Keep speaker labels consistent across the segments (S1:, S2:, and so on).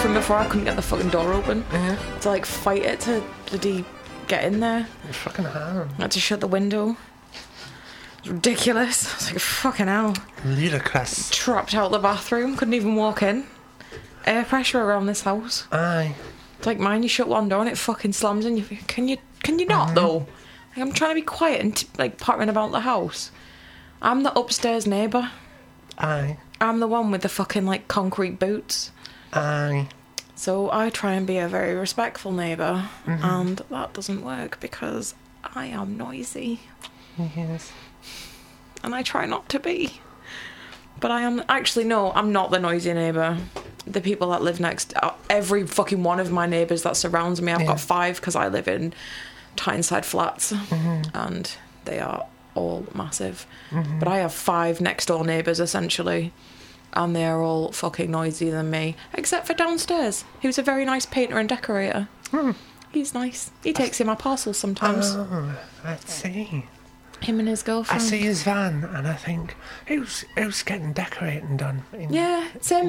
S1: bathroom before, I couldn't get the fucking door open. To like fight it to bloody get in there.
S2: You fucking hell.
S1: I had to shut the window. It's ridiculous. I was like, fucking hell.
S2: Ludicrous.
S1: Trapped out the bathroom, couldn't even walk in. Air pressure around this house.
S2: Aye.
S1: It's like mine, you shut one door and it fucking slams in. You think, can you not though? Like, I'm trying to be quiet and like pottering about the house. I'm the upstairs neighbour.
S2: Aye.
S1: I'm the one with the fucking like concrete boots.
S2: Aye.
S1: So I try and be a very respectful neighbour, and that doesn't work because I am noisy.
S2: Yes.
S1: And I try not to be. But I am... Actually, no, I'm not the noisy neighbour. The people that live next... Every fucking one of my neighbours that surrounds me, I've got 5 because I live in Tyneside flats. And they are all massive. But I have 5 next door neighbours, essentially. And they're all fucking noisier than me. Except for downstairs, who's a very nice painter and decorator. He's nice. He takes in my parcels sometimes.
S2: Oh, I see.
S1: Him and his girlfriend.
S2: I see his van and I think, who's getting decorating done?
S1: Yeah, it's him.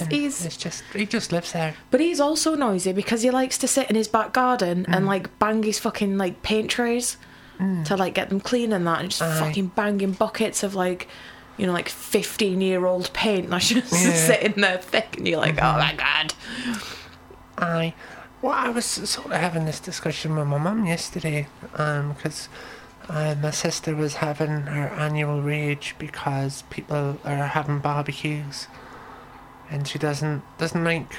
S2: He just lives there.
S1: But he's also noisy because he likes to sit in his back garden and like bang his fucking like paint trays to like get them clean and that, and just fucking banging buckets of like, you know, like 15-year-old paint that's just sitting there thick, and you're like, oh my god.
S2: Aye. Well, I was sort of having this discussion with my mum yesterday, because my sister was having her annual rage because people are having barbecues, and she doesn't like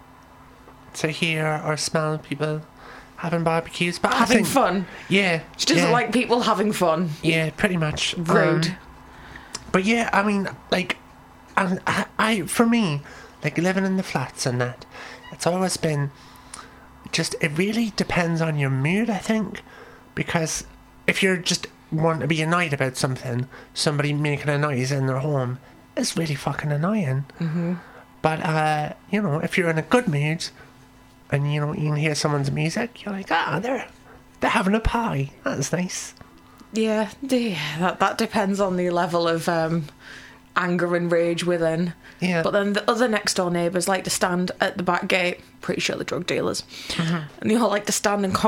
S2: to hear or smell people having barbecues, but
S1: Having fun.
S2: Yeah,
S1: She doesn't like people having fun.
S2: Yeah, pretty much.
S1: Rude.
S2: But yeah, I mean, like, and I for me, like living in the flats and that, it's always been just, it really depends on your mood, I think, because if you're just want to be annoyed about somebody making a noise in their home is really fucking annoying. But you know, if you're in a good mood and you know you can hear someone's music, you're like, they're having a party. That's nice.
S1: Yeah, that depends on the level of anger and rage within.
S2: Yeah.
S1: But then the other next door neighbours like to stand at the back gate, pretty sure they're drug dealers, and they all like to stand and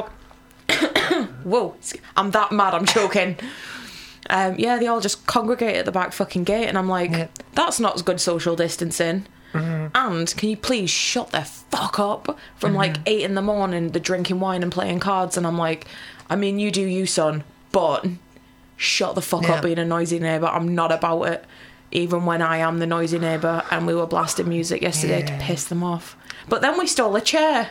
S1: whoa, I'm that mad, I'm choking. They all just congregate at the back fucking gate, and I'm like, that's not good social distancing. And can you please shut the fuck up from like 8 in the morning, they're drinking wine and playing cards, and I'm like, I mean, you do you, son, but shut the fuck up being a noisy neighbour. I'm not about it, even when I am the noisy neighbour. And we were blasting music yesterday to piss them off, but then we stole a chair.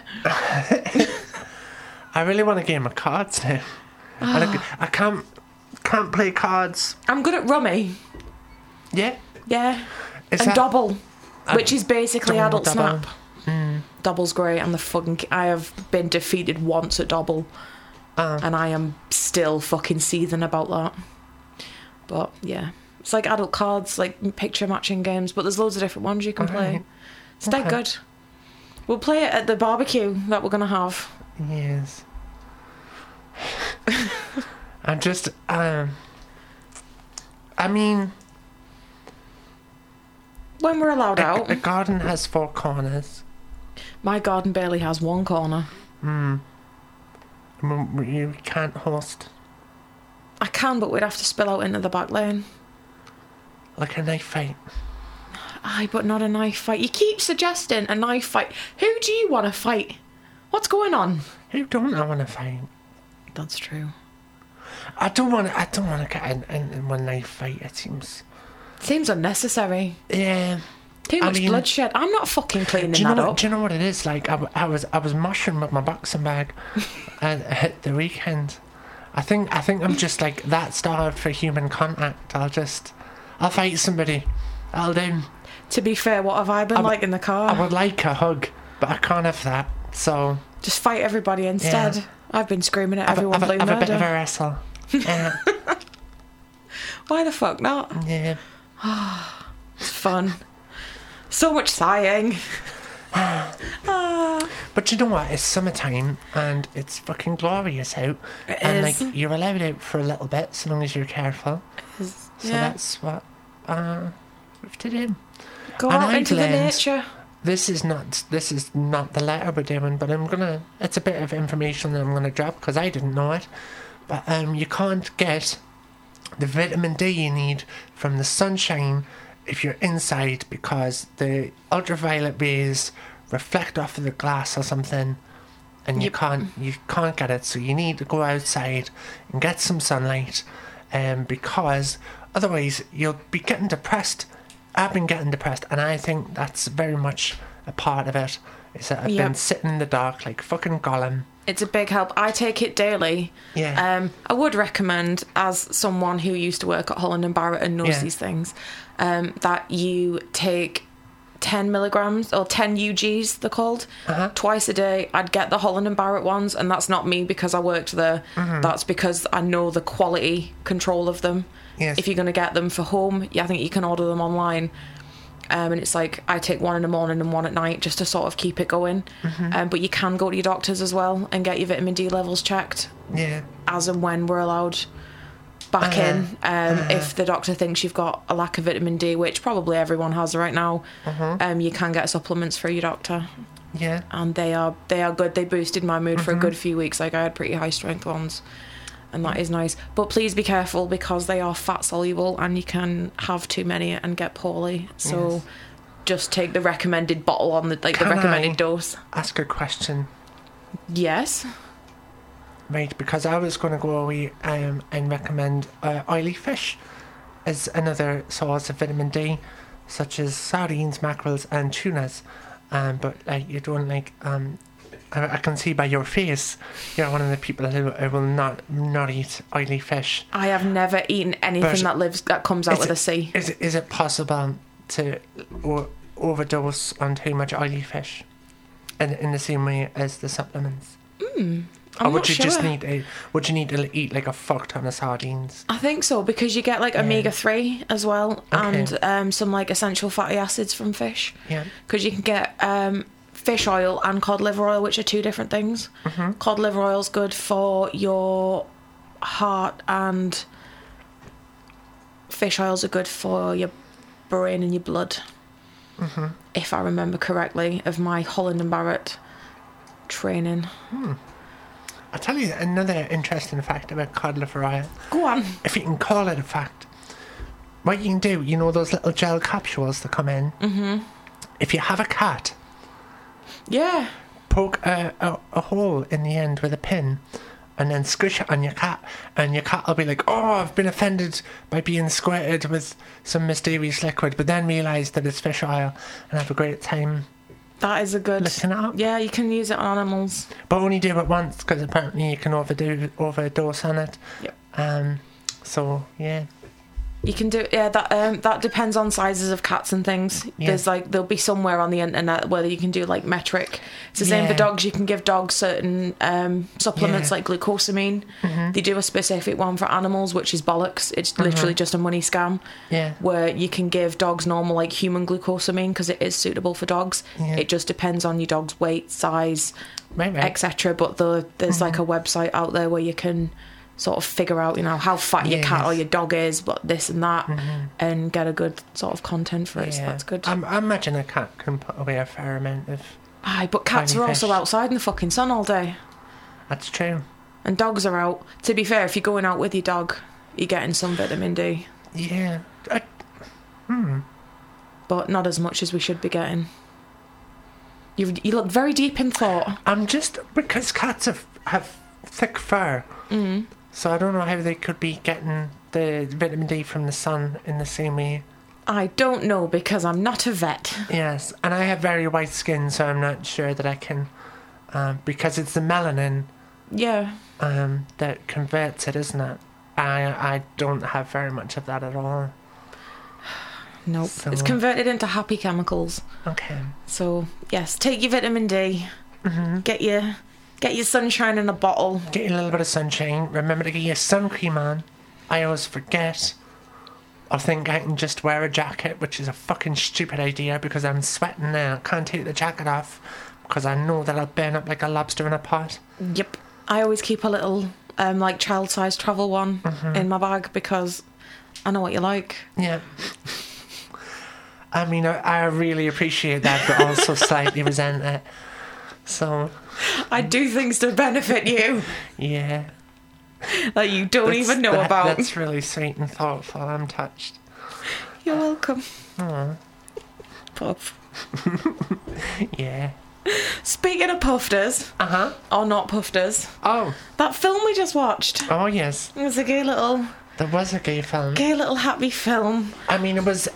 S2: I really want a game of cards now. I can't play cards.
S1: I'm good at rummy.
S2: Yeah.
S1: And Dobble, which is basically adult
S2: Dobble.
S1: Snap. Dobble's great. I have been defeated once at Dobble, and I am still fucking seething about that. But yeah, it's like adult cards, like picture matching games, but there's loads of different ones you can play. It's dead good. We'll play it at the barbecue that we're gonna have.
S2: Yes. I'm just, I mean,
S1: when we're allowed out.
S2: A garden has 4 corners.
S1: My garden barely has 1 corner.
S2: You can't host.
S1: I can, but we'd have to spill out into the back lane.
S2: Like a knife fight.
S1: Aye, but not a knife fight. You keep suggesting a knife fight. Who do you want to fight? What's going on?
S2: Who don't I want to fight?
S1: That's true.
S2: I don't want to get in one knife fight. It
S1: seems unnecessary.
S2: Yeah.
S1: Too much bloodshed. I'm not fucking cleaning that up.
S2: Do you know what it is? Like I was mushing with my boxing bag at the weekend. I think I'm just like that starved for human contact. I'll fight somebody. I'll do.
S1: To be fair, what have I been like in the car?
S2: I would like a hug, but I can't have that. So
S1: just fight everybody instead. Yeah. I've been screaming at everyone blue murder.
S2: Have a bit of a wrestle. Yeah.
S1: Why the fuck not?
S2: Yeah.
S1: It's fun. So much sighing.
S2: But you know what? It's summertime and it's fucking glorious out.
S1: It
S2: and
S1: is.
S2: Like you're allowed out for a little bit so long as you're careful. So that's what we have to do.
S1: Go out into the nature.
S2: this is not the letter we're doing, but it's a bit of information that I'm gonna drop because I didn't know it. But you can't get the vitamin D you need from the sunshine if you're inside because the ultraviolet rays reflect off of the glass or something, and you can't get it. So you need to go outside and get some sunlight, because otherwise you'll be getting depressed. I've been getting depressed, and I think that's very much a part of it. Is that I've been sitting in the dark like fucking Gollum.
S1: It's a big help. I take it daily.
S2: Yeah.
S1: I would recommend, as someone who used to work at Holland & Barrett and knows these things, that you take 10 milligrams or 10 UGs, they're called, twice a day. I'd get the Holland & Barrett ones, and that's not me because I worked there. That's because I know the quality control of them.
S2: Yes.
S1: If you're going to get them for home, I think you can order them online. And it's like I take one in the morning and one at night just to sort of keep it going. But you can go to your doctors as well and get your vitamin D levels checked.
S2: Yeah.
S1: As and when we're allowed back in. If the doctor thinks you've got a lack of vitamin D, which probably everyone has right now, you can get supplements for your doctor.
S2: Yeah.
S1: And they are good. They boosted my mood for a good few weeks. Like I had pretty high strength ones. And that is nice. But please be careful because they are fat soluble and you can have too many and get poorly. So just take the recommended bottle on the recommended dose.
S2: Ask a question.
S1: Yes.
S2: Right, because I was going to go away and recommend oily fish as another source of vitamin D, such as sardines, mackerels, and tunas. But you don't like. I can see by your face, you're one of the people who will not eat oily fish.
S1: I have never eaten anything that comes out of the sea.
S2: Is it possible to overdose on too much oily fish, in the same way as the supplements? Or would you just need to eat like a fuck ton of sardines?
S1: I think so, because you get like omega-3 as well, and some like essential fatty acids from fish.
S2: Yeah.
S1: Because you can get fish oil and cod liver oil, which are two different things. Cod liver oil is good for your heart, and fish oils are good for your brain and your blood. If I remember correctly, of my Holland & Barrett training.
S2: I'll tell you another interesting fact about cod liver oil.
S1: Go on.
S2: If you can call it a fact. What you can do, you know those little gel capsules that come in? If you have a cat, poke a hole in the end with a pin and then squish it on your cat, and your cat will be like, oh, I've been offended by being squirted with some mysterious liquid, but then realise that it's fish oil and have a great time.
S1: That is a good...
S2: Looking it up.
S1: Yeah, you can use it on animals.
S2: But only do it once, because apparently you can overdose on it.
S1: Yep.
S2: So, yeah.
S1: You can do that depends on sizes of cats and things. There's there'll be somewhere on the internet where you can do like metric. It's the same for dogs. You can give dogs certain supplements like glucosamine. They do a specific one for animals, which is bollocks. It's literally just a money scam. Where you can give dogs normal like human glucosamine because it is suitable for dogs. It just depends on your dog's weight, size, etc. But there's like a website out there where you can sort of figure out, how fat your cat or your dog is, but this and that, and get a good sort of content for it. So that's good.
S2: I imagine a cat can put away a fair amount of...
S1: Aye, but cats are also outside in the fucking sun all day.
S2: That's true.
S1: And dogs are out. To be fair, if you're going out with your dog, you're getting some vitamin D.
S2: Yeah.
S1: But not as much as we should be getting. You look very deep in thought.
S2: I'm just... Because cats have thick fur. So I don't know how they could be getting the vitamin D from the sun in the same way.
S1: I don't know, because I'm not a vet.
S2: Yes, and I have very white skin, so I'm not sure that I can... because it's the melanin that converts it, isn't it? I don't have very much of that at all.
S1: Nope. So, it's converted into happy chemicals.
S2: Okay.
S1: So, yes, take your vitamin D. Get your sunshine in a bottle.
S2: Get a little bit of sunshine. Remember to get your sun cream on. I always forget. I think I can just wear a jacket, which is a fucking stupid idea because I'm sweating now. I can't take the jacket off because I know that I'll burn up like a lobster in a pot.
S1: Yep. I always keep a little like child-sized travel one in my bag because I know what you like.
S2: Yeah. I mean, I really appreciate that, but also slightly resent it. So,
S1: I do things to benefit you
S2: yeah.
S1: that you don't even know about.
S2: That's really sweet and thoughtful. I'm touched.
S1: You're welcome.
S2: Aw.
S1: Puff.
S2: Yeah.
S1: Speaking of pufters, or not pufters,
S2: Oh.
S1: that film we just watched,
S2: Oh, yes.
S1: it was a gay little
S2: There was a gay film.
S1: happy film.
S2: I mean, it was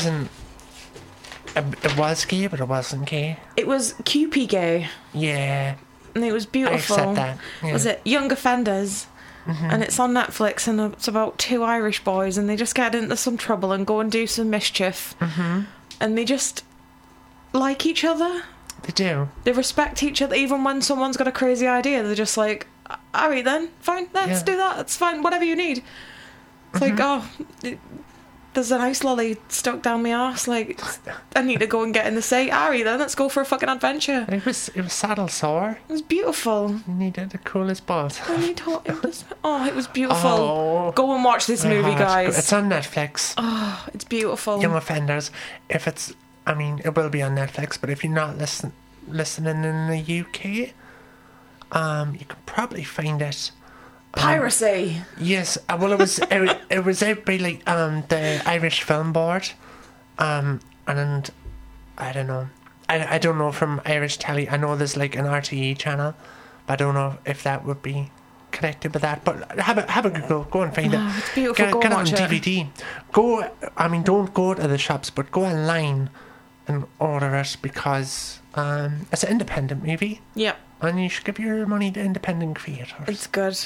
S2: gay, but it wasn't gay.
S1: It was Cupid gay,
S2: Yeah.
S1: and it was
S2: I
S1: beautiful.
S2: accept that. Yeah.
S1: Was it Young Offenders? And it's on Netflix, and it's about two Irish boys, and they just get into some trouble and go and do some mischief. And they just like each other.
S2: They do.
S1: They respect each other, even when someone's got a crazy idea. They're just like, all right then, fine, let's do that. It's fine, whatever you need. It's like, oh, there's an ice lolly stuck down my arse. Like, I need to go and get in the sea. All right then, let's go for a fucking adventure.
S2: It was saddle sore.
S1: It was beautiful.
S2: You needed to cool his balls.
S1: It was beautiful.
S2: Oh.
S1: Go and watch this movie, guys.
S2: It's on Netflix.
S1: Oh, it's beautiful.
S2: Young Offenders. I mean, it will be on Netflix, but if you're not listening in the UK, you can probably find it.
S1: Piracy.
S2: Yes, well, it was it was out by like the Irish Film Board, and I don't know, I don't know from Irish telly. I know there's like an RTE channel, but I don't know if that would be connected with that. But have a go and find it.
S1: It's beautiful. Go
S2: Get it on
S1: watch it.
S2: DVD. Go. I mean, don't go to the shops, but go online and order it because it's an independent movie.
S1: Yep.
S2: And you should give your money to independent creators.
S1: It's good.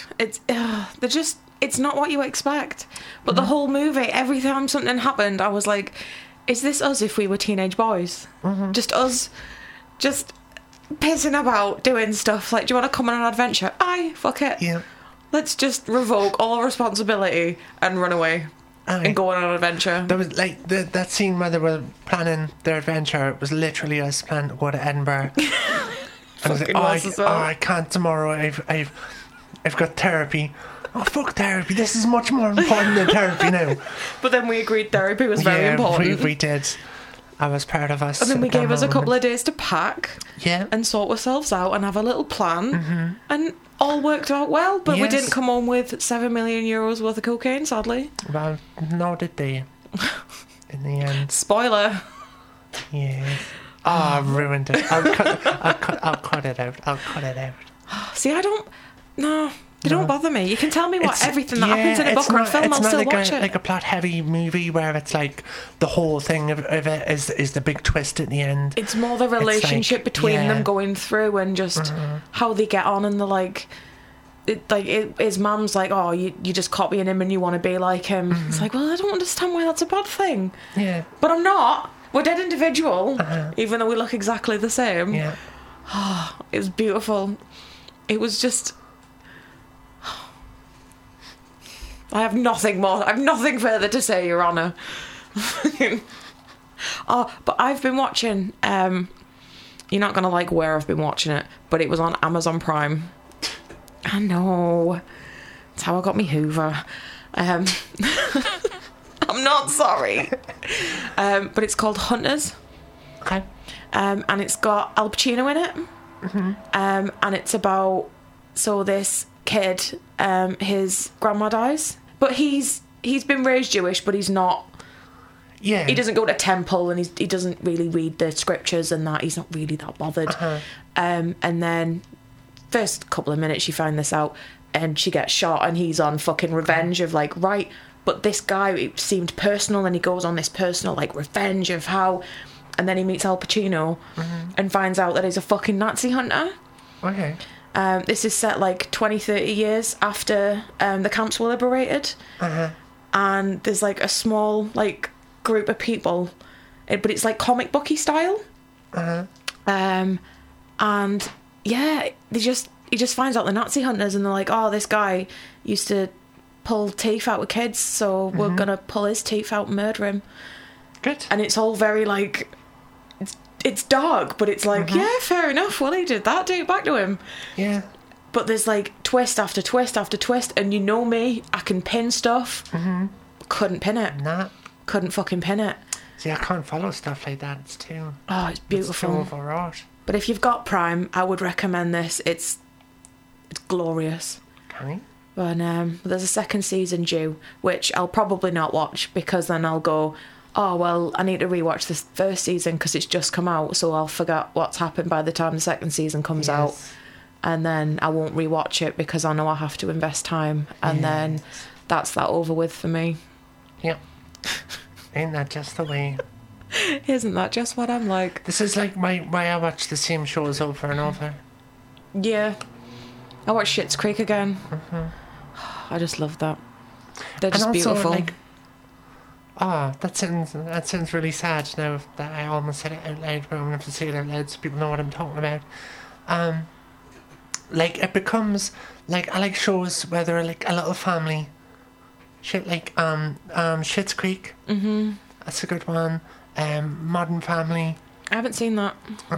S1: It's not what you expect. But the whole movie, every time something happened, I was like, is this us if we were teenage boys? Just us, just pissing about, doing stuff. Like, do you want to come on an adventure? Aye, fuck it.
S2: Yeah.
S1: Let's just revoke all responsibility and run away.
S2: Aye.
S1: And go on an adventure.
S2: There was like that scene where they were planning their adventure. It was literally us planning to go to Edinburgh. And I was like, I can't tomorrow. I've got therapy. Oh, fuck therapy. This is much more important than therapy now.
S1: But then we agreed therapy was very important.
S2: We did. I was part of us.
S1: And then we gave us a couple of days to pack.
S2: Yeah.
S1: And sort ourselves out and have a little plan. And all worked out well. But we didn't come home with 7 million euros worth of cocaine, sadly.
S2: Well, nor did they. In the end.
S1: Spoiler.
S2: Yeah. Oh, I've ruined it. I'll cut it out. I'll cut it out.
S1: See, they don't bother me. You can tell me everything that happens in a book or a film, I'll still watch it. It's not
S2: like a plot-heavy movie where it's like the whole thing of it is the big twist at the end.
S1: It's more the relationship between them going through and just how they get on, and his mum's like, oh, you're just copying him and you want to be like him. It's like, well, I don't understand why that's a bad thing.
S2: Yeah.
S1: But I'm not. We're dead individual, even though we look exactly the same.
S2: Yeah.
S1: It was beautiful. It was just... I have nothing further to say, Your Honour. But I've been watching... you're not going to like where I've been watching it, but it was on Amazon Prime. I know. That's how I got me Hoover. I'm not sorry. But it's called Hunters.
S2: Okay.
S1: And it's got Al Pacino in it. And it's about... So this kid, his grandma dies. But he's been raised Jewish, but he's not...
S2: Yeah.
S1: He doesn't go to temple, and he doesn't really read the scriptures and that. He's not really that bothered. And then first couple of minutes you find this out, and she gets shot, and he's on fucking revenge of like, right... But this guy, it seemed personal, and he goes on this personal, like, revenge of how... And then he meets Al Pacino and finds out that he's a fucking Nazi hunter.
S2: Okay.
S1: This is set, like, 20, 30 years after the camps were liberated. And there's, like, a small, like, group of people. But it's, like, comic booky style. And, yeah, he just finds out the Nazi hunters, and they're like, oh, this guy used to... pull teeth out with kids, so we're gonna pull his teeth out and murder him.
S2: Good.
S1: And it's all very like it's dark, but it's like yeah, fair enough, well, he did that, do it back to him.
S2: Yeah.
S1: But there's like twist after twist after twist, and you know me, I can pin stuff. Couldn't pin it.
S2: Nah.
S1: Couldn't fucking pin it.
S2: See, I can't follow stuff like that. It's too...
S1: Oh, it's beautiful.
S2: It's too overwrought.
S1: But if you've got Prime, I would recommend this. It's glorious.
S2: Can you?
S1: But there's a second season due, which I'll probably not watch because then I'll go, oh, well, I need to rewatch this first season because it's just come out, so I'll forget what's happened by the time the second season comes out. And then I won't rewatch it because I know I have to invest time. And then that's that over with for me.
S2: Yeah. Ain't that just the way?
S1: Isn't that just what I'm like?
S2: This is like why I watch the same shows over and over.
S1: Yeah. I watched Schitt's Creek again. I just love that. They're just
S2: and also,
S1: beautiful.
S2: Like, that sounds really sad now that I almost said it out loud, but I'm going to have to say it out loud so people know what I'm talking about. Like, it becomes, like, I like shows where they're like a little family. Shit, like, Schitt's Creek. Mm-hmm. That's a good one. Modern Family.
S1: I haven't seen that.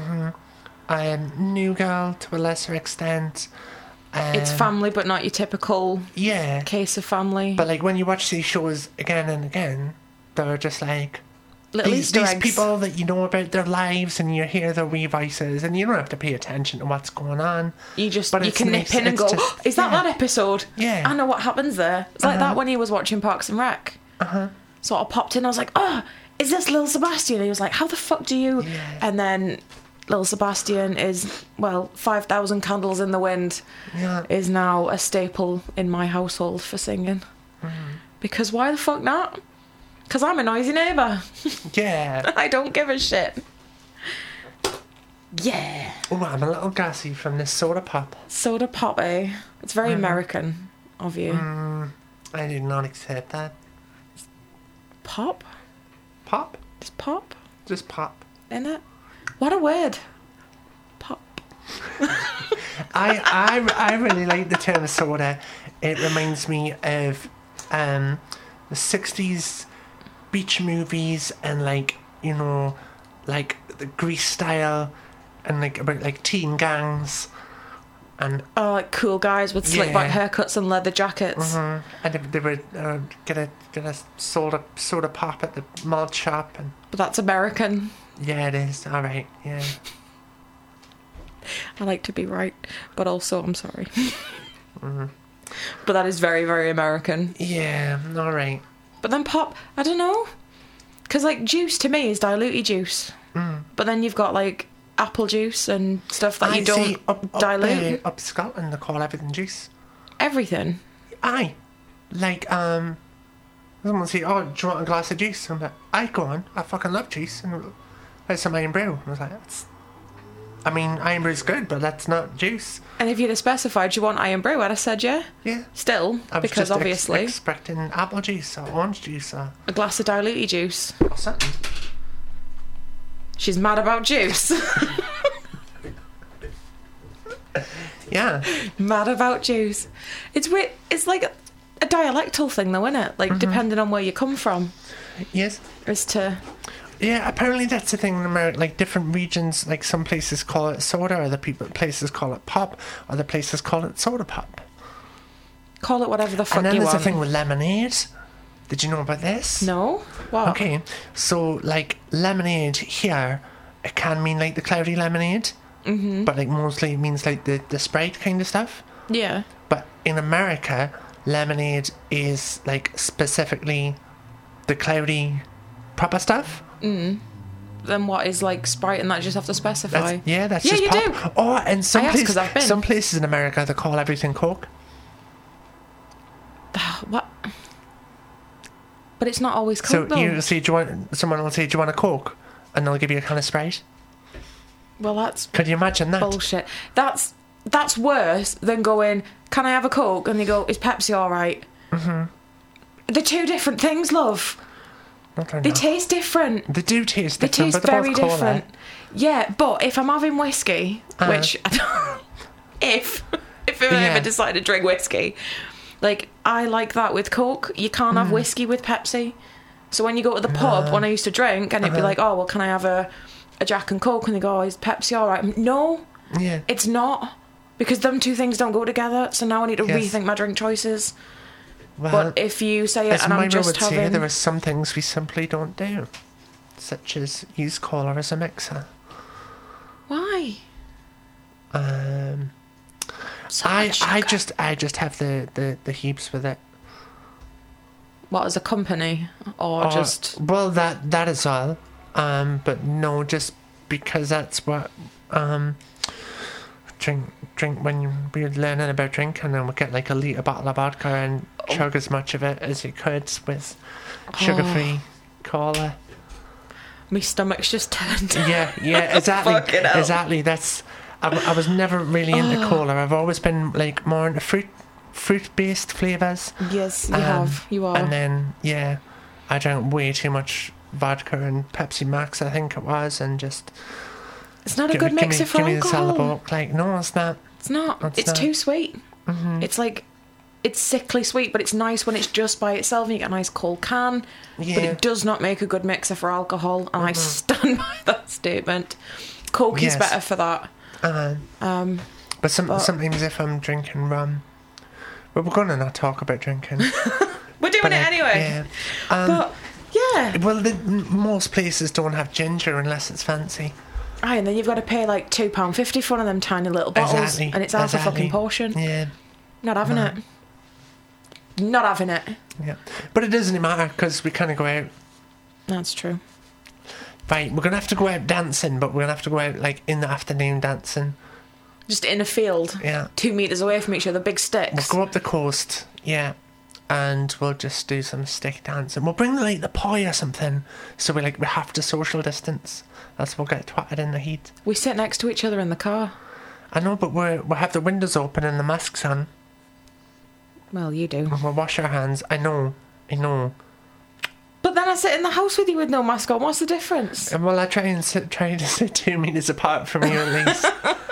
S2: New Girl, to a lesser extent.
S1: It's family, but not your typical case of family.
S2: But, like, when you watch these shows again and again, they're just like...
S1: Little Easter eggs.
S2: These people that you know about their lives and you hear their wee voices and you don't have to pay attention to what's going on.
S1: You can nip in and go, is that episode?
S2: Yeah.
S1: I know what happens there. It's like that when he was watching Parks and Rec. Sort of popped in, I was like, oh, is this Lil Sebastian? And he was like, how the fuck do you...
S2: Yeah.
S1: And then Lil Sebastian is, 5,000 Candles in the Wind is now a staple in my household for singing. Because why the fuck not? Because I'm a noisy neighbour.
S2: Yeah.
S1: I don't give a shit. Yeah.
S2: Oh, I'm a little gassy from this soda pop.
S1: Soda pop, eh? It's very American of you.
S2: I did not accept that.
S1: Pop?
S2: Pop?
S1: Just pop?
S2: Just pop.
S1: In it? What a word. Pop.
S2: I really like the term soda. It reminds me of the 60s beach movies and, like, you know, like the Grease style and, like, about, like, teen gangs and...
S1: Oh, like cool guys with slick back haircuts and leather jackets.
S2: And they would get a soda pop at the malt shop.
S1: But that's American.
S2: Yeah, it is. All right, yeah.
S1: I like to be right, but also I'm sorry. But that is very, very American.
S2: Yeah, all right.
S1: But then pop, I don't know. Because, like, juice to me is diluted juice. But then you've got, like, apple juice and stuff that you don't dilute.
S2: Up Scotland, they call everything juice.
S1: Everything?
S2: Aye. Like, someone will say, oh, do you want a glass of juice? I'm like, aye, go on. I fucking love juice. And there's some iron brew. I was like, iron brew's good, but that's not juice.
S1: And if you'd have specified you want iron brew, I'd have said yeah.
S2: Yeah.
S1: Still,
S2: I was
S1: because
S2: just
S1: obviously...
S2: expecting apple juice or orange juice or...
S1: A glass of diluted juice.
S2: Or something.
S1: She's mad about juice.
S2: Yeah.
S1: Mad about juice. It's weird. It's like a dialectal thing though, isn't it? Like, depending on where you come from.
S2: Yes.
S1: As to...
S2: Yeah, apparently that's the thing in America. Like, different regions, like, some places call it soda, other places call it pop, other places call it soda pop.
S1: Call it whatever the fuck you want.
S2: And then there's a thing with lemonade. Did you know about this?
S1: No? What?
S2: Okay, so, like, lemonade here, it can mean, like, the cloudy lemonade, but, like, mostly it means, like, the Sprite kind of stuff.
S1: Yeah.
S2: But in America, lemonade is, like, specifically the cloudy proper stuff.
S1: Then what is, like, Sprite and that you just have to specify?
S2: That's just pop.
S1: Do.
S2: Oh, and some
S1: places
S2: in America, they call everything Coke.
S1: What? But it's not always Coke, though.
S2: You say, someone will say, do you want a Coke? And they'll give you a can of Sprite.
S1: Well, that's...
S2: Could you imagine that?
S1: Bullshit. That's worse than going, can I have a Coke? And they go, is Pepsi all right? They're two different things, love. They taste different.
S2: They do taste different.
S1: They taste
S2: but they're
S1: very
S2: both cola.
S1: different. Yeah, but if I'm having whiskey, which I don't... if I ever decide to drink whiskey... Like, I like that with Coke. You can't have whiskey with Pepsi. So when you go to the pub, when I used to drink, and it'd be like, oh, well, can I have a Jack and Coke? And they go, oh, is Pepsi all right? No, it's not. Because them two things don't go together. So now I need to rethink my drink choices. Well, but if you say it and I'm just having...
S2: there are some things we simply don't do. such as use cola as a mixer.
S1: Why? So
S2: I
S1: much sugar.
S2: just have the heaps with it.
S1: What, as a company? Or just...
S2: Well, that as well. But no, just because that's what drink when we were learning about drinking, and we get like a litre bottle of vodka and chug as much of it as you could with sugar-free cola.
S1: My stomach's just turned.
S2: Yeah, exactly.
S1: Fucking hell.
S2: Exactly. That's. I was never really into cola. I've always been like more into fruit-based flavours.
S1: Yes, you are.
S2: And then I drank way too much vodka and Pepsi Max, I think it was, and just.
S1: It's not a good mixer for
S2: give
S1: alcohol.
S2: Me the Salad. Like, no, it's not.
S1: It's not. It's
S2: not.
S1: too sweet.
S2: Mm-hmm.
S1: It's like, it's sickly sweet, but it's nice when it's just by itself and you get a nice cold can.
S2: Yeah.
S1: But it does not make a good mixer for alcohol, and I stand by that statement. Coke is better for that.
S2: But sometimes if I'm drinking rum, but we're gonna not talk about drinking.
S1: We're doing it anyway.
S2: Yeah.
S1: But yeah.
S2: Well, most places don't have ginger unless it's fancy.
S1: Aye, and then you've got to pay like £2.50 for one of them tiny little bottles,
S2: Exactly.
S1: and it's half a fucking portion.
S2: Yeah.
S1: Not having it. Not having it.
S2: Yeah. But it doesn't matter because we kind of go out.
S1: That's true.
S2: Right, we're gonna have to go out dancing, but we're gonna have to go out like in the afternoon dancing.
S1: Just in a field.
S2: Yeah.
S1: 2 metres away from each other, big sticks.
S2: We'll go up the coast. Yeah. And we'll just do some stick dancing. We'll bring like the pie or something, so we have to social distance. Else we'll get twatted in the heat.
S1: We sit next to each other in the car.
S2: I know, but we'll have the windows open and the masks on.
S1: Well, you do.
S2: And we'll wash our hands. I know.
S1: But then I sit in the house with you with no mask on. What's the difference?
S2: And well, I try to sit 2 meters apart from you at least.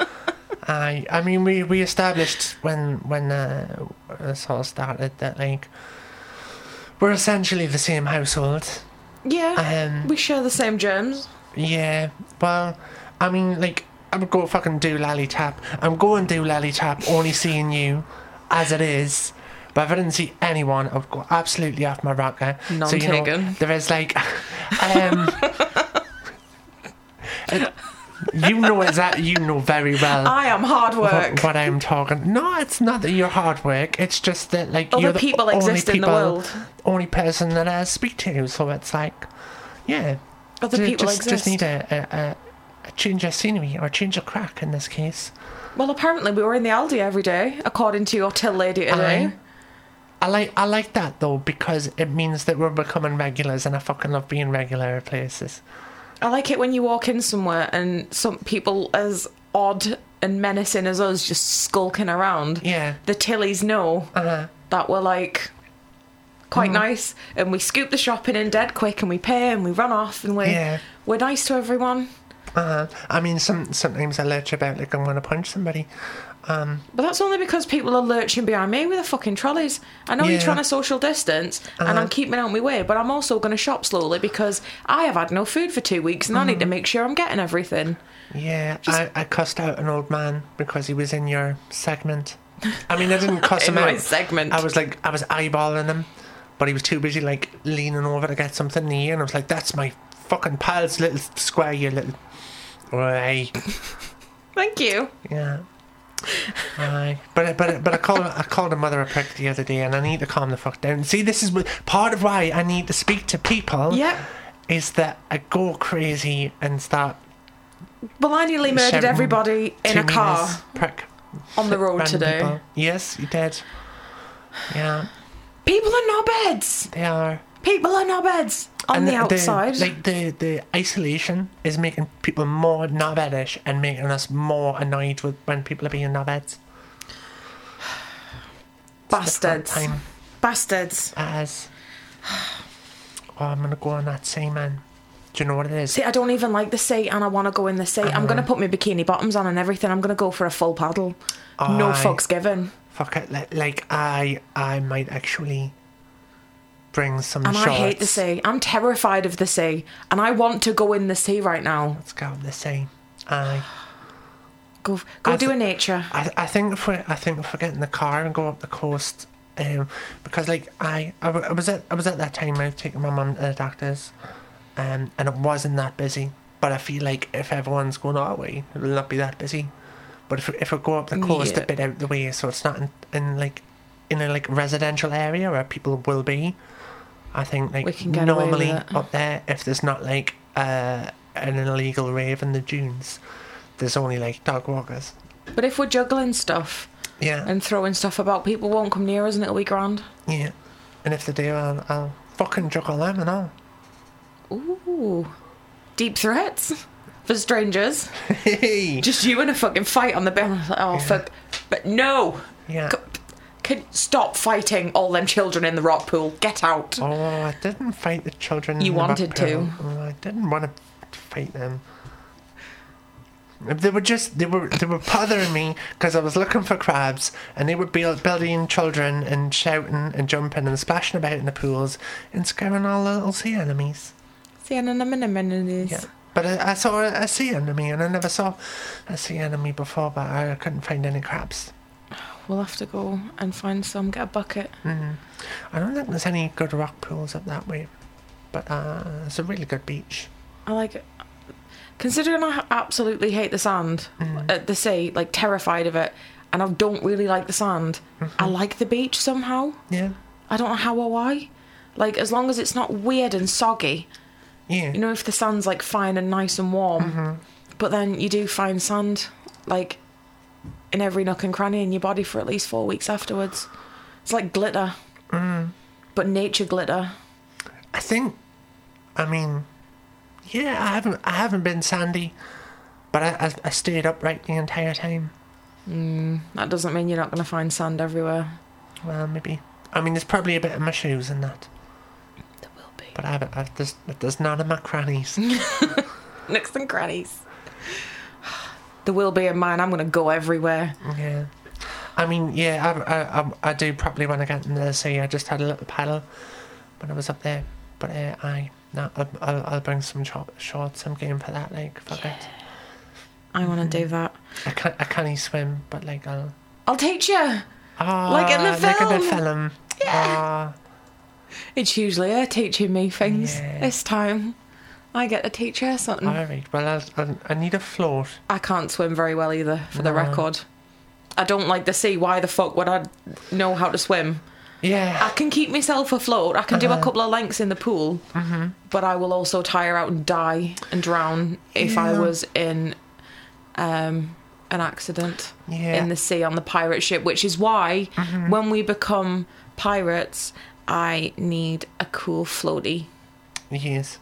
S2: I mean, we established when this all started that like we're essentially the same household.
S1: Yeah. We share the same germs.
S2: Yeah. Well, I mean, like I would go fucking do lally tap. I'm going do lally tap, only seeing you as it is. But if I didn't see anyone, I would go absolutely off my rocker.
S1: None
S2: so,
S1: taken.
S2: There is like, you know very well.
S1: I am hard work.
S2: What I'm talking. No, it's not that you're hard work. It's just that like
S1: Other
S2: you're the
S1: people exist in the world.
S2: Only person that I speak to. So it's like, yeah.
S1: Other people exist.
S2: Just need a change of scenery or change of crack in this case.
S1: Well, apparently we were in the Aldi every day, according to your till lady today.
S2: I like that though, because it means that we're becoming regulars, and I fucking love being regular at places.
S1: I like it when you walk in somewhere and some people as odd and menacing as us just skulking around.
S2: Yeah.
S1: The Tillies know that we're like quite nice, and we scoop the shopping in dead quick, and we pay and we run off, and we're nice to everyone.
S2: I mean, sometimes I lurch about like I'm going to punch somebody.
S1: But that's only because people are lurching behind me with their fucking trolleys. I know you're trying to social distance, and I'm keeping out my way, but I'm also going to shop slowly because I have had no food for 2 weeks, and I need to make sure I'm getting everything.
S2: Yeah, I cussed out an old man because he was in your segment. I mean, I didn't cuss him out.
S1: In my segment.
S2: I was eyeballing him, but he was too busy like leaning over to get something in the ear, and I was like, "That's my fucking pal's little square, you little." Right.
S1: Thank you.
S2: Yeah. Aye. But I called a mother a prick the other day, and I need to calm the fuck down. See, this is part of why I need to speak to people.
S1: Yeah.
S2: Is that I go crazy and start.
S1: Well, I nearly murdered everybody in a car
S2: prick
S1: on the road today.
S2: People. Yes, you did. Yeah.
S1: People are knobheads.
S2: They are.
S1: People are knobheads on the outside.
S2: The isolation is making people more knobheadish and making us more annoyed with when people are being knobheads.
S1: Bastards. Bastards.
S2: I'm going to go on that sea, man. Do you know what it is?
S1: See, I don't even like the sea, and I want to go in the sea. I'm going to put my bikini bottoms on and everything. I'm going to go for a full paddle. No fucks given.
S2: Fuck it. Like, I might actually bring some shorts.
S1: And I hate the sea. I'm terrified of the sea, and I want to go in the sea right now.
S2: Let's go in the sea. Aye.
S1: Go do a nature.
S2: I think if we get in the car and go up the coast, because like I was at that time I was taking my mum to the doctors, and it wasn't that busy. But I feel like if everyone's going our way, it will not be that busy. But if we go up the coast a bit out the way, so it's not in a like residential area where people will be, I think like
S1: We can get
S2: normally
S1: away with it.
S2: up there, if there's not like an illegal rave in the dunes, there's only like dog walkers.
S1: But if we're juggling stuff
S2: Yeah,
S1: and throwing stuff about, people won't come near us and it'll be grand.
S2: yeah. And if they do, I'll fucking juggle them and all.
S1: Ooh. Deep threats for strangers.
S2: Hey.
S1: Just you in a fucking fight on the bed. Oh, fuck. But no.
S2: Yeah.
S1: Can stop fighting all them children in the rock pool. Get out.
S2: Oh, I didn't fight the children.
S1: You
S2: in the
S1: wanted
S2: rock
S1: to.
S2: pool. Oh, I didn't want to fight them. They were bothering me because I was looking for crabs, and they were building children and shouting and jumping and splashing about in the pools and scaring all the little sea enemies. Yeah. But I saw a sea enemy, and I never saw a sea enemy before, but I couldn't find any crabs.
S1: We'll have to go and find some, get a bucket.
S2: I don't think there's any good rock pools up that way, but it's a really good beach.
S1: I like it. Considering I absolutely hate the sand at the sea, like terrified of it, and I don't really like the sand, I like the beach somehow.
S2: Yeah.
S1: I don't know how or why. Like, as long as it's not weird and soggy.
S2: Yeah.
S1: You know, if the sand's like fine and nice and warm. But then you do find sand, like, in every nook and cranny in your body for at least 4 weeks afterwards. It's like glitter. But nature glitter.
S2: I mean, yeah, I haven't been sandy, but I stayed upright the entire time.
S1: That doesn't mean you're not going to find sand everywhere.
S2: Well, maybe. I mean, there's probably a bit in my shoes and that,
S1: There will be.
S2: but there's none in my crannies.
S1: Nooks and crannies. There will be in mine. I'm going to go everywhere.
S2: Yeah. I mean, yeah, I do probably want to get into the sea. I just had a little paddle when I was up there, but I'll bring some shorts. I'm game for that. Like, fuck it.
S1: I want to do that.
S2: I can't swim, but like
S1: I'll teach you.
S2: Oh,
S1: Like in the
S2: Like in the
S1: film.
S2: film.
S1: Yeah. It's usually her teaching me things.
S2: Yeah.
S1: This time, I get to teach her something.
S2: Alright, well, I need a float.
S1: I can't swim very well either, for the
S2: No.
S1: record. I don't like the sea. Why the fuck would I know how to swim?
S2: Yeah.
S1: I can keep myself afloat. I can do a couple of lengths in the pool, but I will also tire out and die and drown if I
S2: Yeah.
S1: was in an accident
S2: Yeah.
S1: in the sea on the pirate ship, which is why when we become pirates, I need a cool floaty.
S2: Yes.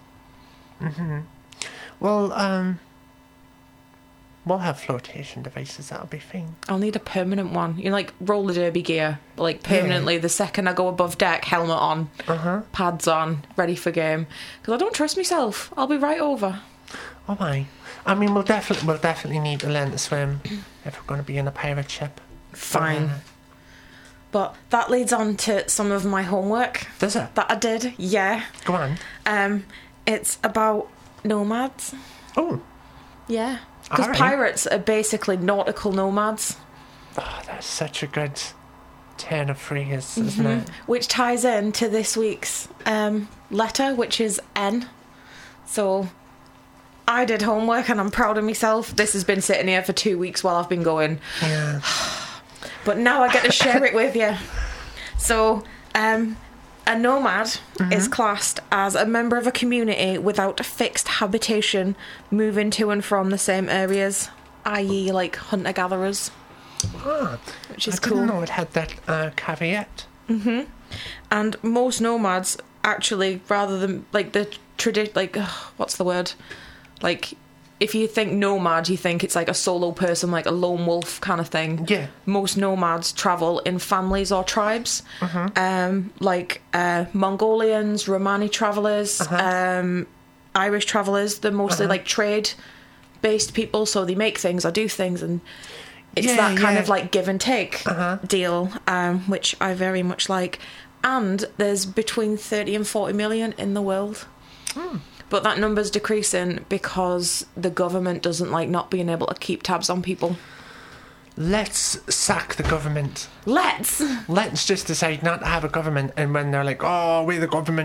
S2: Well, we'll have flotation devices. That'll be fine.
S1: I'll need a permanent one. You know, like roller derby gear, but like permanently. The second I go above deck, helmet on, pads on, ready for game. Because I don't trust myself. I'll be right over.
S2: Oh my. I mean, we'll definitely need to learn to swim if we're going to be in a pirate ship.
S1: Fine. But that leads on to some of my homework
S2: Does it?
S1: that I did. Yeah.
S2: Go on.
S1: It's about nomads.
S2: Oh.
S1: Yeah. Because
S2: Alright.
S1: pirates are basically nautical nomads.
S2: Oh, that's such a good turn of phrase, isn't it?
S1: Which ties in to this week's letter, which is N. So I did homework and I'm proud of myself. This has been sitting here for 2 weeks while I've been going.
S2: Yeah.
S1: But now I get to share it with you. So, a nomad is classed as a member of a community without a fixed habitation, moving to and from the same areas, i.e. like hunter-gatherers,
S2: Ah,
S1: which is
S2: I didn't
S1: cool.
S2: know it had that caveat.
S1: And most nomads actually, rather than like the what's the word? Like, if you think nomad, you think it's like a solo person, like a lone wolf kind of thing.
S2: Yeah.
S1: Most nomads travel in families or tribes, like Mongolians, Romani travellers, Irish travellers. They're mostly like trade-based people, so they make things or do things, and it's
S2: Yeah,
S1: that kind
S2: yeah.
S1: of like give and take deal, which I very much like. And there's between 30 and 40 million in the world. But that number's decreasing because the government doesn't like not being able to keep tabs on people.
S2: Let's sack the government.
S1: Let's
S2: Let's just decide not to have a government, and when they're like, oh, we're the government,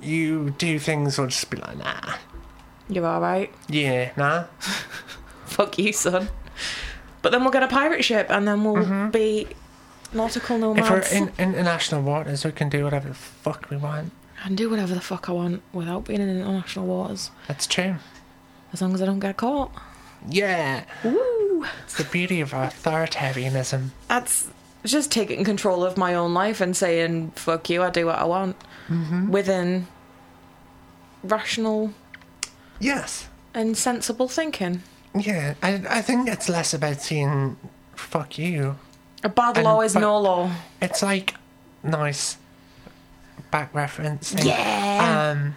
S2: you do things, will just be like, nah.
S1: You're alright.
S2: Yeah, nah.
S1: Fuck you, son. But then we'll get a pirate ship and then we'll be nautical nomads.
S2: If we're in international waters, we can do whatever the fuck we want.
S1: I can do whatever the fuck I want without being in international waters.
S2: That's true.
S1: As long as I don't get caught.
S2: Yeah.
S1: Woo!
S2: It's the beauty of authoritarianism.
S1: That's just taking control of my own life and saying, fuck you, I do what I want. Within rational
S2: Yes.
S1: and sensible thinking.
S2: Yeah, I think it's less about saying, fuck you.
S1: A bad law is no law.
S2: It's like, nice back reference thing.
S1: Yeah!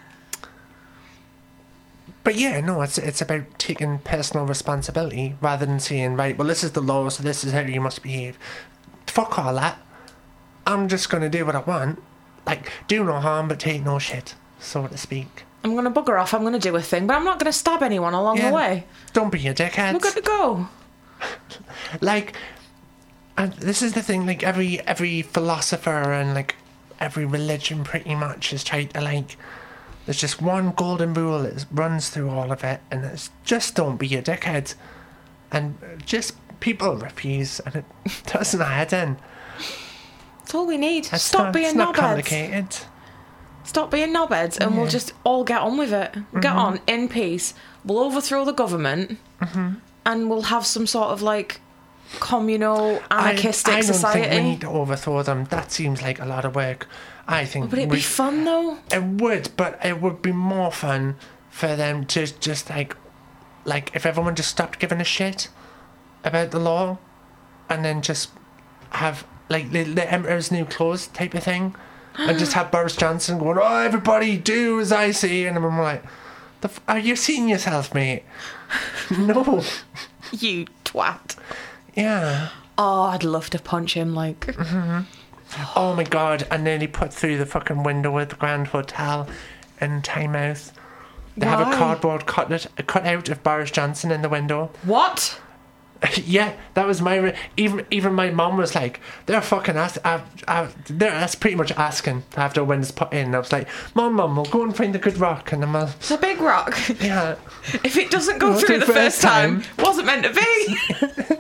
S2: But yeah, no, it's about taking personal responsibility rather than saying, right, well, this is the law, so this is how you must behave. Fuck all that. I'm just going to do what I want. Like, do no harm, but take no shit, so to speak.
S1: I'm going to bugger off, I'm going to do a thing, but I'm not going to stab anyone along the way.
S2: Don't be a dickhead.
S1: We're good to go.
S2: Like, and this is the thing, like, every philosopher and, like, every religion pretty much is trying to, like, there's just one golden rule that runs through all of it, and it's just don't be a dickhead. And just people refuse, and it doesn't add in.
S1: That's all we need.
S2: It's
S1: Stop being
S2: it's not
S1: knobheads.
S2: complicated.
S1: Stop being knobheads, and we'll just all get on with it. Get on in peace. We'll overthrow the government, and we'll have some sort of like communal anarchistic society.
S2: I don't think we need to overthrow them. That seems like a lot of work. I think.
S1: Would it be fun though?
S2: It would, but it would be more fun for them to just like if everyone just stopped giving a shit about the law, and then just have like the Emperor's New Clothes type of thing. And just have Boris Johnson going, oh, everybody do as I say. And I'm like, are you seeing yourself, mate? No.
S1: You twat.
S2: Yeah.
S1: Oh, I'd love to punch him, like.
S2: Oh my god, I nearly put through the fucking window at the Grand Hotel in Tynemouth. They have a cardboard cut out of Boris Johnson in the window.
S1: What?
S2: Yeah, that was my... Even my mum was like, they're fucking... that's pretty much asking to have their windows put in. I was like, Mum, we'll go and find a good rock. And I'm like...
S1: It's a big rock.
S2: Yeah.
S1: If it doesn't go through the first time, wasn't meant to be.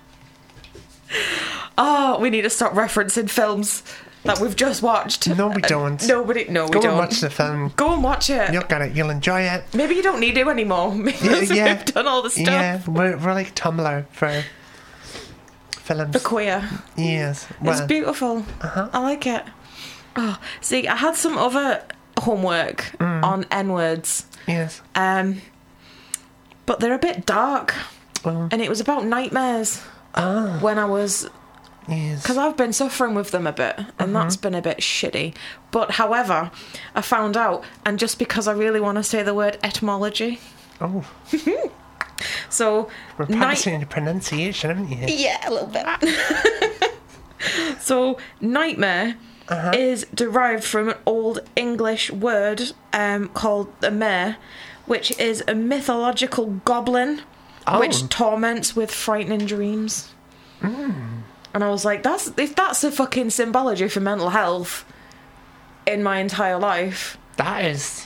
S1: Oh, we need to stop referencing films that we've just watched.
S2: No, we don't.
S1: No, we don't.
S2: Go and watch the film.
S1: Go and watch it.
S2: You'll get it. You'll enjoy it.
S1: Maybe you don't need to anymore. We've done all the stuff.
S2: Yeah, we're like Tumblr for films.
S1: The queer.
S2: Yes.
S1: Well, it's beautiful. I like it. Oh, see, I had some other homework on N-words.
S2: Yes.
S1: But they're a bit dark. And it was about nightmares. When I was...
S2: Yes.
S1: Because I've been suffering with them a bit, and that's been a bit shitty. But however, I found out, and just because I really want to say the word etymology.
S2: Oh.
S1: So
S2: we're practicing the pronunciation, haven't you?
S1: Yeah, a little bit. So nightmare is derived from an old English word called a mare, which is a mythological goblin which torments with frightening dreams. And I was like, if that's a fucking symbology for mental health in my entire life.
S2: That is...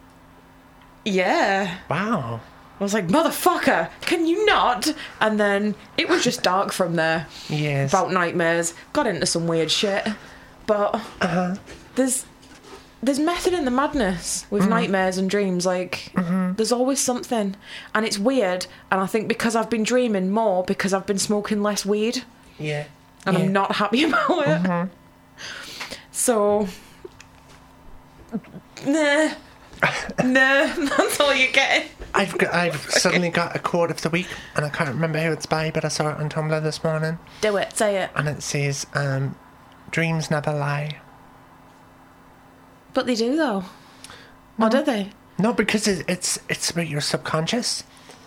S1: Yeah.
S2: Wow.
S1: I was like, motherfucker, can you not? And then it was just dark from there.
S2: Yes.
S1: About nightmares. Got into some weird shit. But there's method in the madness with nightmares and dreams. Like, there's always something. And it's weird. And I think because I've been dreaming more because I've been smoking less weed.
S2: Yeah.
S1: And I'm not happy about it. So, nah, that's all you're getting.
S2: I've suddenly got a quote of the week, and I can't remember who it's by, but I saw it on Tumblr this morning.
S1: Do it, say it.
S2: And it says, dreams never lie.
S1: But they do, though. Or do they?
S2: No, because it's about your subconscious.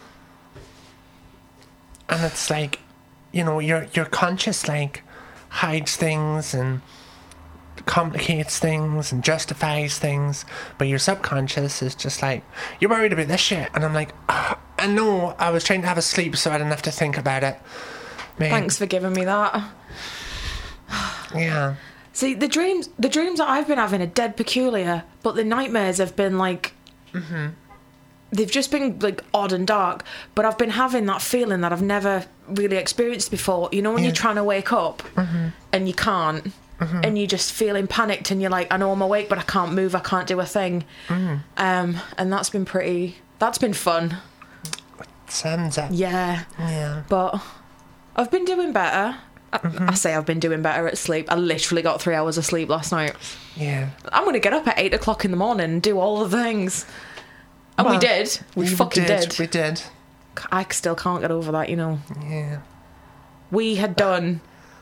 S2: And it's like, you know, your conscious, like, hides things and complicates things and justifies things, but your subconscious is just like, you're worried about this shit. And I'm like, I know, I was trying to have a sleep so I didn't have to think about it. Mate.
S1: Thanks for giving me that.
S2: Yeah.
S1: See, the dreams that I've been having are dead peculiar, but the nightmares have been like, they've just been like odd and dark. But I've been having that feeling that I've never really experienced before. You know, when you're trying to wake up and you can't, and you're just feeling panicked, and you're like, I know I'm awake, but I can't move, I can't do a thing. And that's been fun.
S2: Sounds up.
S1: Yeah. But I've been doing better. I say I've been doing better at sleep. I literally got 3 hours of sleep last night.
S2: Yeah.
S1: I'm going to get up at 8 o'clock in the morning and do all the things. And we did. We fucking did.
S2: We did.
S1: I still can't get over that, you know.
S2: Yeah.
S1: We'd done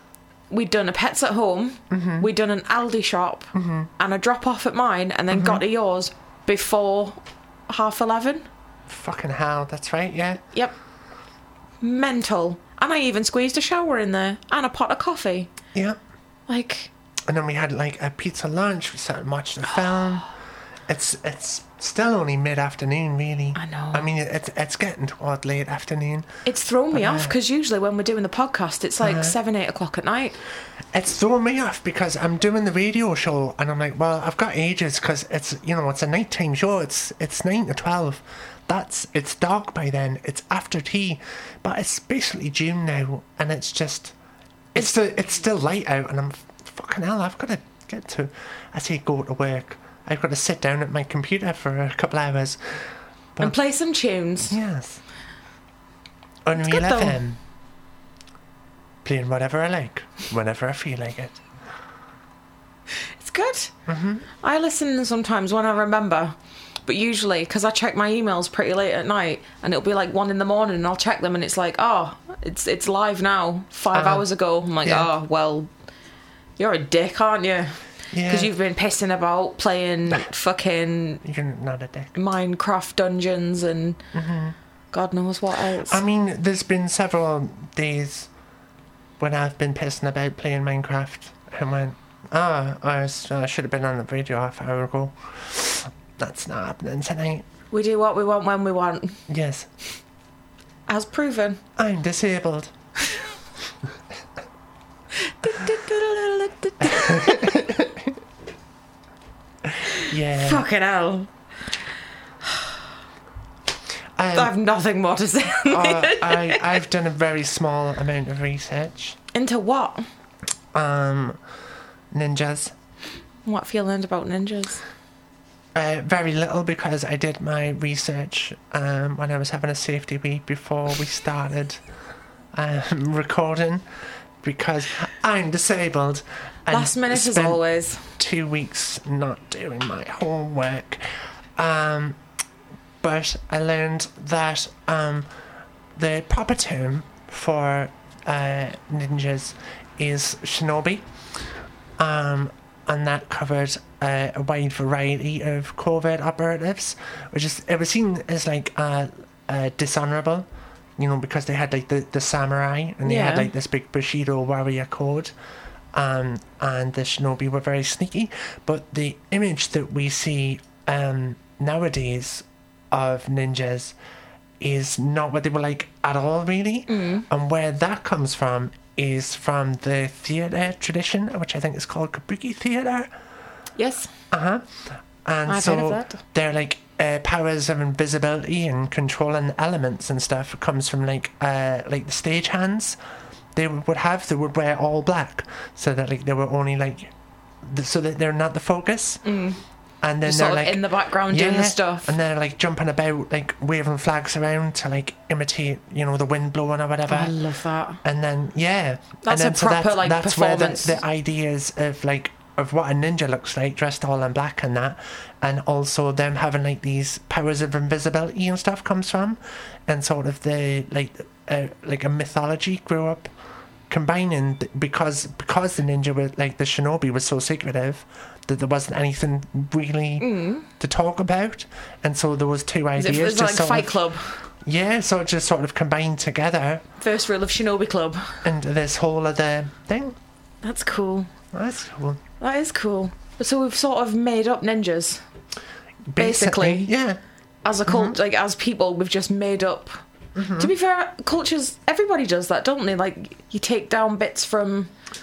S1: a Pets at Home, we'd done an Aldi shop, and a drop off at mine, and then got to yours before 11:30.
S2: Fucking hell, that's right, yeah.
S1: Yep. Mental. And I even squeezed a shower in there, and a pot of coffee.
S2: Yeah.
S1: Like...
S2: And then we had like a pizza lunch, we sat and watched the film. It's still only mid-afternoon, really.
S1: I know.
S2: I mean, it's getting toward late afternoon.
S1: It's thrown me off, because usually when we're doing the podcast, it's like 7, 8 o'clock at night.
S2: It's thrown me off because I'm doing the radio show, and I'm like, well, I've got ages, because it's, you know, it's a nighttime show. It's 9 to 12. It's dark by then. It's after tea, but it's basically June now, and it's still light out, and I'm fucking hell. I've got to get to, I say, go to work. I've got to sit down at my computer for a couple hours,
S1: and play some tunes.
S2: Yes. Unreal FM. Playing whatever I like, whenever I feel like it.
S1: It's good. I listen sometimes when I remember. But usually, because I check my emails pretty late at night, and it'll be like 1 a.m, and I'll check them, and it's like, oh, it's live now, 5 hours ago. I'm like, oh, well, you're a dick, aren't you?
S2: Yeah.
S1: Because you've been pissing about playing fucking...
S2: You're not a dick.
S1: Minecraft dungeons and God knows what else.
S2: I mean, there's been several days when I've been pissing about playing Minecraft and went, I should have been on the radio half an hour ago. That's not happening tonight.
S1: We do what we want when we want.
S2: Yes.
S1: As proven.
S2: I'm disabled. Yeah.
S1: Fucking hell. I have nothing more to say.
S2: I've done a very small amount of research.
S1: Into what?
S2: Ninjas.
S1: What have you learned about ninjas?
S2: Very little, because I did my research when I was having a safety week before we started recording, because I'm disabled.
S1: Last minute as always.
S2: 2 weeks not doing my homework. But I learned that the proper term for ninjas is shinobi. And that covered a wide variety of covert operatives, it was seen as like dishonourable, you know, because they had like the samurai, and they had like this big Bushido warrior code, and the shinobi were very sneaky. But the image that we see nowadays of ninjas is not what they were like at all, really. And where that comes from is from the theatre tradition, which I think is called Kabuki theatre. Yes. And
S1: I've
S2: so
S1: heard of that.
S2: they're like powers of invisibility and controlling elements and stuff. It comes from like the stage hands they would wear all black, so that like they were only like so that they're not the focus. And then
S1: just
S2: they're
S1: sort of
S2: like
S1: in the background doing the stuff,
S2: and they're like jumping about, like waving flags around to like imitate, you know, the wind blowing or whatever.
S1: I love that.
S2: And then
S1: that's
S2: and then,
S1: a proper
S2: that's
S1: performance.
S2: where the ideas of what a ninja looks like, dressed all in black and that, and also them having like these powers of invisibility and stuff comes from, and sort of the like a mythology grew up combining, because the ninja was like the shinobi was so secretive that there wasn't anything really to talk about, and so there was two ideas.
S1: It was like Fight Club.
S2: Yeah, so it just sort of combined together.
S1: First rule of Shinobi Club.
S2: Into this whole other thing.
S1: That's cool.
S2: That's cool.
S1: That is cool. So we've sort of made up ninjas. Basically.
S2: Yeah.
S1: As a cult, like as people, we've just made up. To be fair, cultures, everybody does that, don't they? Like, you take down bits from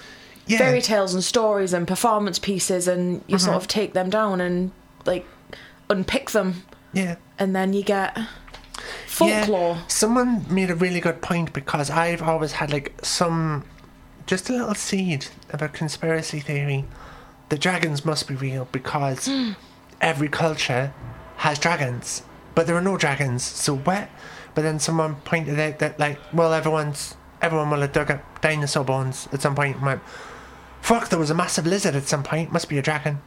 S1: fairy tales and stories and performance pieces, and you sort of take them down and like unpick them.
S2: Yeah.
S1: And then you get folklore.
S2: Yeah. Someone made a really good point, because I've always had like just a little seed of a conspiracy theory. The dragons must be real because every culture has dragons, but there are no dragons. So what? But then someone pointed out that like, well, everyone will have dug up dinosaur bones at some point and went, fuck, there was a massive lizard at some point, must be a dragon.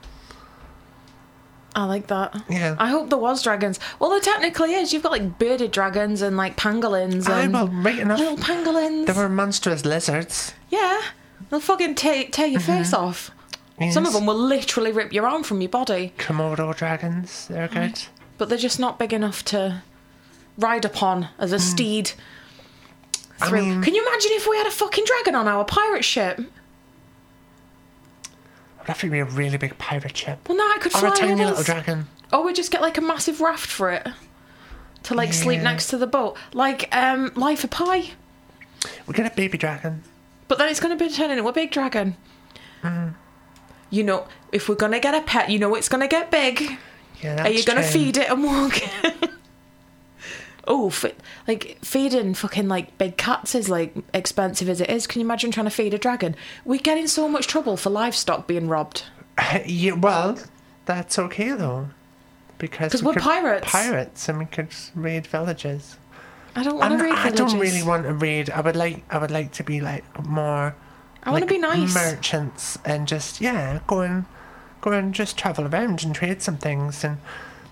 S1: I like that.
S2: Yeah.
S1: I hope there was dragons. Well, there technically is. You've got like bearded dragons and like pangolins and
S2: right enough.
S1: little pangolins.
S2: There were monstrous lizards.
S1: Yeah. They'll fucking tear your face off.
S2: Yes.
S1: Some of them will literally rip your arm from your body.
S2: Komodo dragons, they're good.
S1: But they're just not big enough to ride upon as a steed through.
S2: I mean,
S1: can you imagine if we had a fucking dragon on our pirate ship?
S2: It'd have to be a really big pirate ship.
S1: Well, no, it could
S2: Or
S1: fly
S2: a tiny
S1: with
S2: little
S1: us.
S2: dragon.
S1: Or we just get like a massive raft for it to like sleep
S2: Yeah.
S1: next to the boat, like Life of Pi.
S2: We get a baby dragon.
S1: But then it's going to be turning into a big dragon. You know, if we're going to get a pet, you know it's going to get big.
S2: Yeah, that's
S1: Are you going to
S2: true.
S1: feed it and walk it? Oh, like feeding fucking like big cats is like expensive as it is. Can you imagine trying to feed a dragon? We get in so much trouble for livestock being robbed.
S2: Yeah, well, that's okay though, because
S1: we're pirates.
S2: Pirates, and we could raid villages.
S1: I don't want to raid
S2: I
S1: villages.
S2: don't really want to raid. I would like to be like more.
S1: I want to be nice.
S2: Merchants and just go and just travel around and trade some things and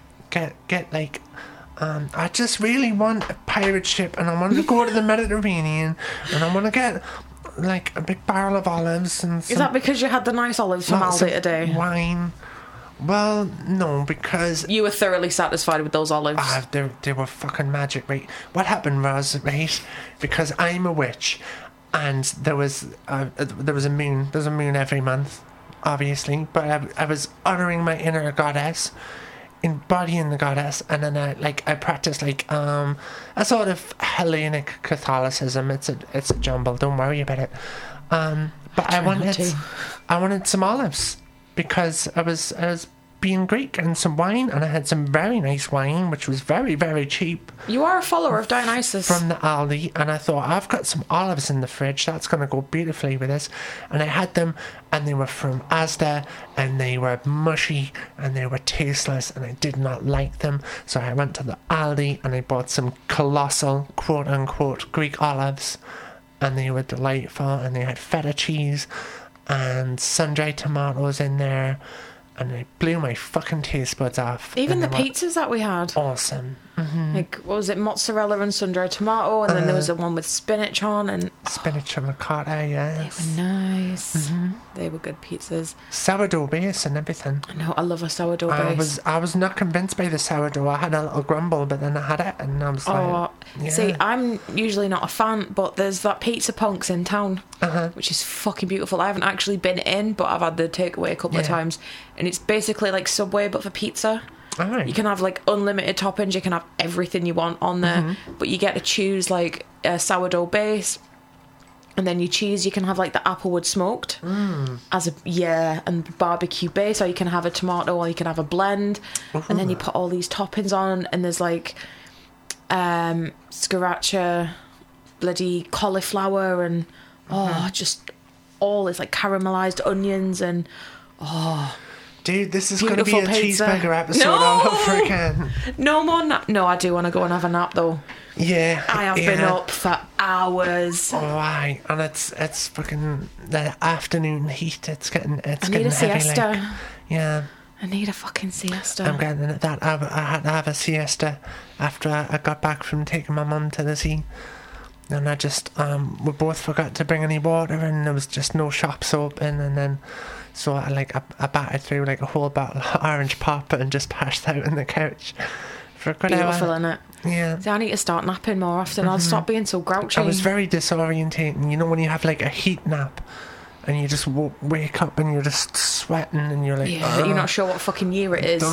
S2: get like. I just really want a pirate ship, and I want to go to the Mediterranean, and I want to get like a big barrel of olives and.
S1: Is that because you had the nice olives from
S2: lots
S1: Aldi
S2: of
S1: today?
S2: Wine. Well, no, because
S1: You were thoroughly satisfied with those olives.
S2: they were fucking magic, right? What happened was, right, because I'm a witch, and there was a moon. There's a moon every month, obviously, but I was honouring my inner goddess, embodying the goddess, and then I practiced like a sort of Hellenic Catholicism. It's a jumble. Don't worry about it. But I wanted some olives, because I was being Greek, and some wine, and I had some very nice wine, which was very, very cheap.
S1: You are a follower of Dionysus.
S2: From the Aldi, and I thought, I've got some olives in the fridge, that's going to go beautifully with this. And I had them, and they were from Asda, and they were mushy, and they were tasteless, and I did not like them. So I went to the Aldi, and I bought some colossal, quote-unquote, Greek olives, and they were delightful, and they had feta cheese, and sun-dried tomatoes in there, and it blew my fucking taste buds off.
S1: Even the
S2: and they were
S1: pizzas that we had.
S2: awesome.
S1: Like, what was it? Mozzarella and sun-dried tomato, and then there was the one with spinach on, and
S2: Spinach and ricotta, yes.
S1: they were nice. They were good pizzas.
S2: Sourdough base and everything.
S1: I know, I love a sourdough base.
S2: I was not convinced by the sourdough. I had a little grumble, but then I had it, and I was like,
S1: See, I'm usually not a fan, but there's that Pizza Punks in town,
S2: Uh-huh.
S1: which is fucking beautiful. I haven't actually been in, but I've had the takeaway a couple of
S2: Yeah.
S1: times, and it's basically like Subway, but for pizza.
S2: Alright.
S1: You can have like unlimited toppings, you can have everything you want on there, but you get to choose like a sourdough base, and then you choose, you can have like the applewood smoked as and barbecue base, or you can have a tomato, or you can have a blend, and then you put all these toppings on, and there's like sriracha, bloody cauliflower, and just all this like caramelized onions, and
S2: dude, this is going to be a
S1: beautiful pizza.
S2: cheeseburger episode
S1: No!
S2: all over again.
S1: no more no, I do want to go and have a nap though.
S2: Yeah.
S1: I have been up for hours.
S2: Oh, aye. And it's fucking the afternoon heat. It's getting
S1: I need
S2: getting
S1: a
S2: heavy.
S1: siesta.
S2: Like, yeah.
S1: I need a fucking siesta.
S2: I'm getting at that. I had to have a siesta after I got back from taking my mum to the sea. And I just, we both forgot to bring any water, and there was just no shops open, and then, so I battered through like a whole bottle of orange pop and just passed out on the couch for a good
S1: Beautiful,
S2: hour.
S1: innit?
S2: Yeah.
S1: See, I need to start napping more often. I'll stop being so grouchy.
S2: I was very disorientating, you know, when you have like a heat nap, and you just wake up and you're just sweating, and you're like,
S1: you're not sure what fucking year it is.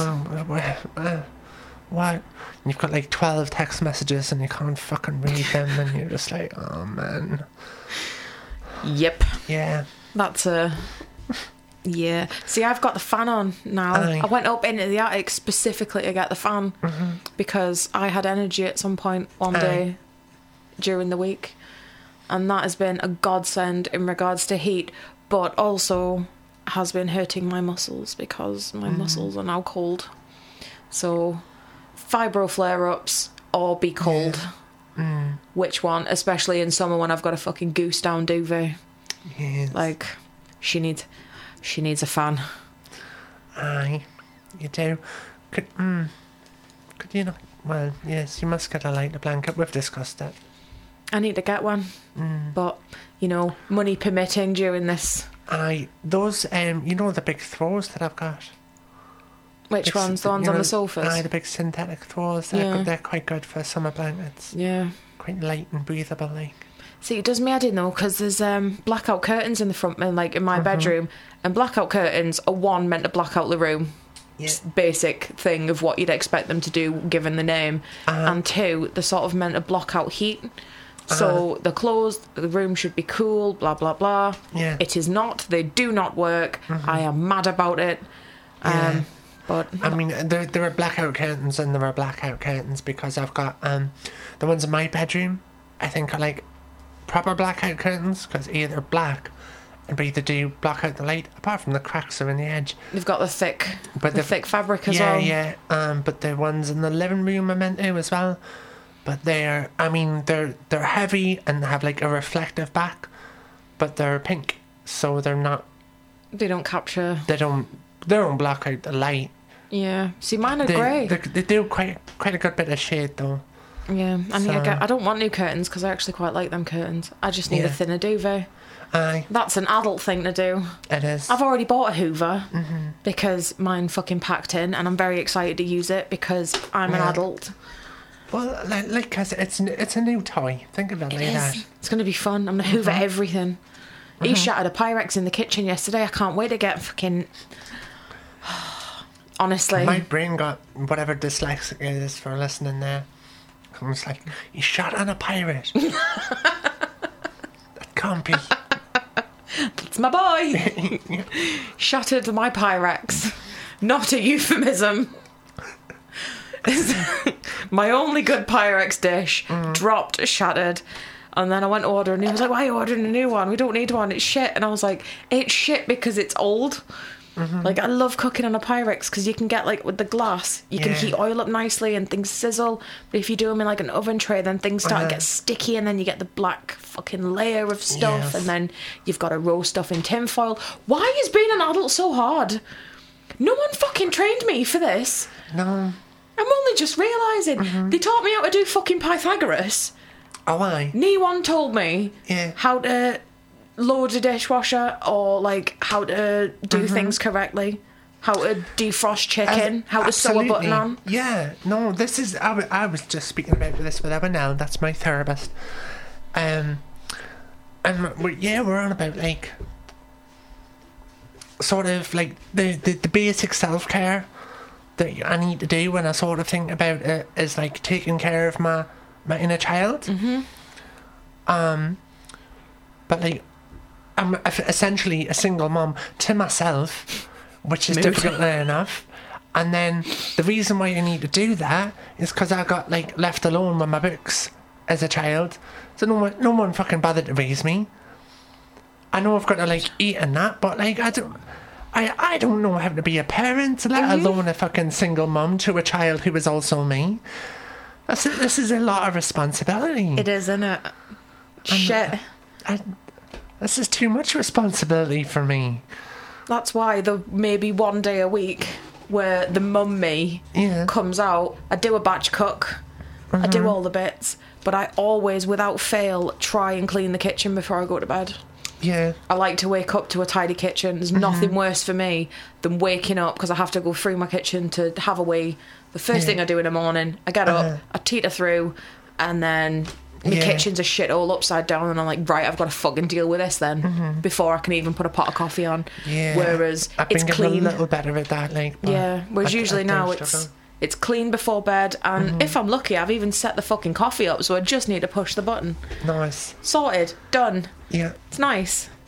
S2: What? You've got like 12 text messages and you can't fucking read them, and you're just like, oh man.
S1: Yep.
S2: Yeah.
S1: That's a... Yeah. See, I've got the fan on now.
S2: Aye.
S1: I went up into the attic specifically to get the fan because I had energy at some point one day during the week. And that has been a godsend in regards to heat, but also has been hurting my muscles because my muscles are now cold. So, fibro flare-ups or be cold.
S2: Yeah.
S1: Which one? Especially in summer when I've got a fucking goose down duvet.
S2: Yes.
S1: Like, she needs a fan.
S2: Aye, you do. Could you not? Well, yes, you must get a lighter blanket. We've discussed it.
S1: I need to get one. But, you know, money permitting during this.
S2: Aye, those, you know the big throws that I've got?
S1: Which ones? The ones on the sofas?
S2: Aye, the big synthetic throws. They're quite good for summer blankets.
S1: Yeah.
S2: Quite light and breathable, like.
S1: See, it does me head in though, because there's blackout curtains in the front, like in my bedroom, and blackout curtains are one meant to black out the room.
S2: Yeah.
S1: Basic thing of what you'd expect them to do given the name, and two, they're sort of meant to block out heat. So they're closed, the room should be cool, blah blah blah.
S2: Yeah.
S1: It is not. They do not work. I am mad about it.
S2: Yeah.
S1: But
S2: I mean, there are blackout curtains and there are blackout curtains because I've got the ones in my bedroom. I think are like proper blackout curtains because either black and either do block out the light apart from the cracks are in the edge.
S1: they've got the thick,
S2: But
S1: the thick fabric as
S2: yeah,
S1: well.
S2: Yeah, but the ones in the living room are meant to as well. But they're heavy and have like a reflective back, but they're pink, so they're not.
S1: They don't capture.
S2: They don't block out the light.
S1: Yeah. See, mine are grey.
S2: They do quite a good bit of shade though.
S1: Yeah, and
S2: So-
S1: I don't want new curtains because I actually quite like them curtains. I just need a
S2: Yeah.
S1: thinner duvet.
S2: Aye,
S1: That's an adult thing to do.
S2: it is.
S1: I've already bought a Hoover because mine fucking packed in, and I'm very excited to use it because I'm an
S2: Yeah.
S1: adult.
S2: Well, like, cause it's a new toy. Think of it like that.
S1: It's going to be fun. I'm going to Hoover everything. He shattered a Pyrex in the kitchen yesterday. I can't wait to get fucking... Honestly.
S2: My brain got whatever dyslexic it is for listening there. Comes like, he shot on a pirate. That can't be.
S1: It's my boy. Shattered my Pyrex. Not a euphemism. My only good Pyrex dish dropped, shattered. And then I went to order and he was like, why are you ordering a new one? We don't need one, it's shit. And I was like, it's shit because it's old. Like, I love cooking on a Pyrex because you can get, like, with the glass, you can
S2: Yeah.
S1: heat oil up nicely and things sizzle. But if you do them in, like, an oven tray, then things start to get sticky and then you get the black fucking layer of stuff.
S2: Yes.
S1: And then you've got to roll stuff in tinfoil. Why is being an adult so hard? No one fucking trained me for this.
S2: No.
S1: I'm only just realising. They taught me how to do fucking Pythagoras.
S2: Oh, aye.
S1: No one told me
S2: Yeah.
S1: how to load a dishwasher or, like, how to do things correctly. How to defrost chicken. How to sew a button on.
S2: Yeah. No, this is... I was just speaking about this with Evanel. That's my therapist. And we're on about, like... Sort of, like, the basic self-care that I need to do when I sort of think about it is, like, taking care of my inner child. But, like, I'm essentially a single mom to myself, which is difficult enough. And then the reason why I need to do that is because I got, like, left alone with my books as a child. So no one fucking bothered to raise me. I know I've got to, like, eat and that, but, like, I don't know how to be a parent, let alone a fucking single mum to a child who is also me. This is a lot of responsibility.
S1: It is, isn't it? Shit.
S2: This is too much responsibility for me.
S1: That's why the maybe one day a week where the mum me comes out, I do a batch cook, I do all the bits, but I always, without fail, try and clean the kitchen before I go to bed.
S2: Yeah.
S1: I like to wake up to a tidy kitchen. There's nothing worse for me than waking up because I have to go through my kitchen to have a wee. The first thing I do in the morning, I get up, I teeter through, and then my kitchen's a shit all upside down, and I'm like, right, I've got to fucking deal with this then before I can even put a pot of coffee on.
S2: Yeah.
S1: Whereas
S2: I've
S1: it's
S2: been getting
S1: clean.
S2: a little better at that, like. But
S1: Yeah. Whereas usually
S2: do
S1: now
S2: struggle.
S1: it's clean before bed, and if I'm lucky, I've even set the fucking coffee up, so I just need to push the button.
S2: Nice.
S1: Sorted. Done.
S2: Yeah.
S1: It's nice.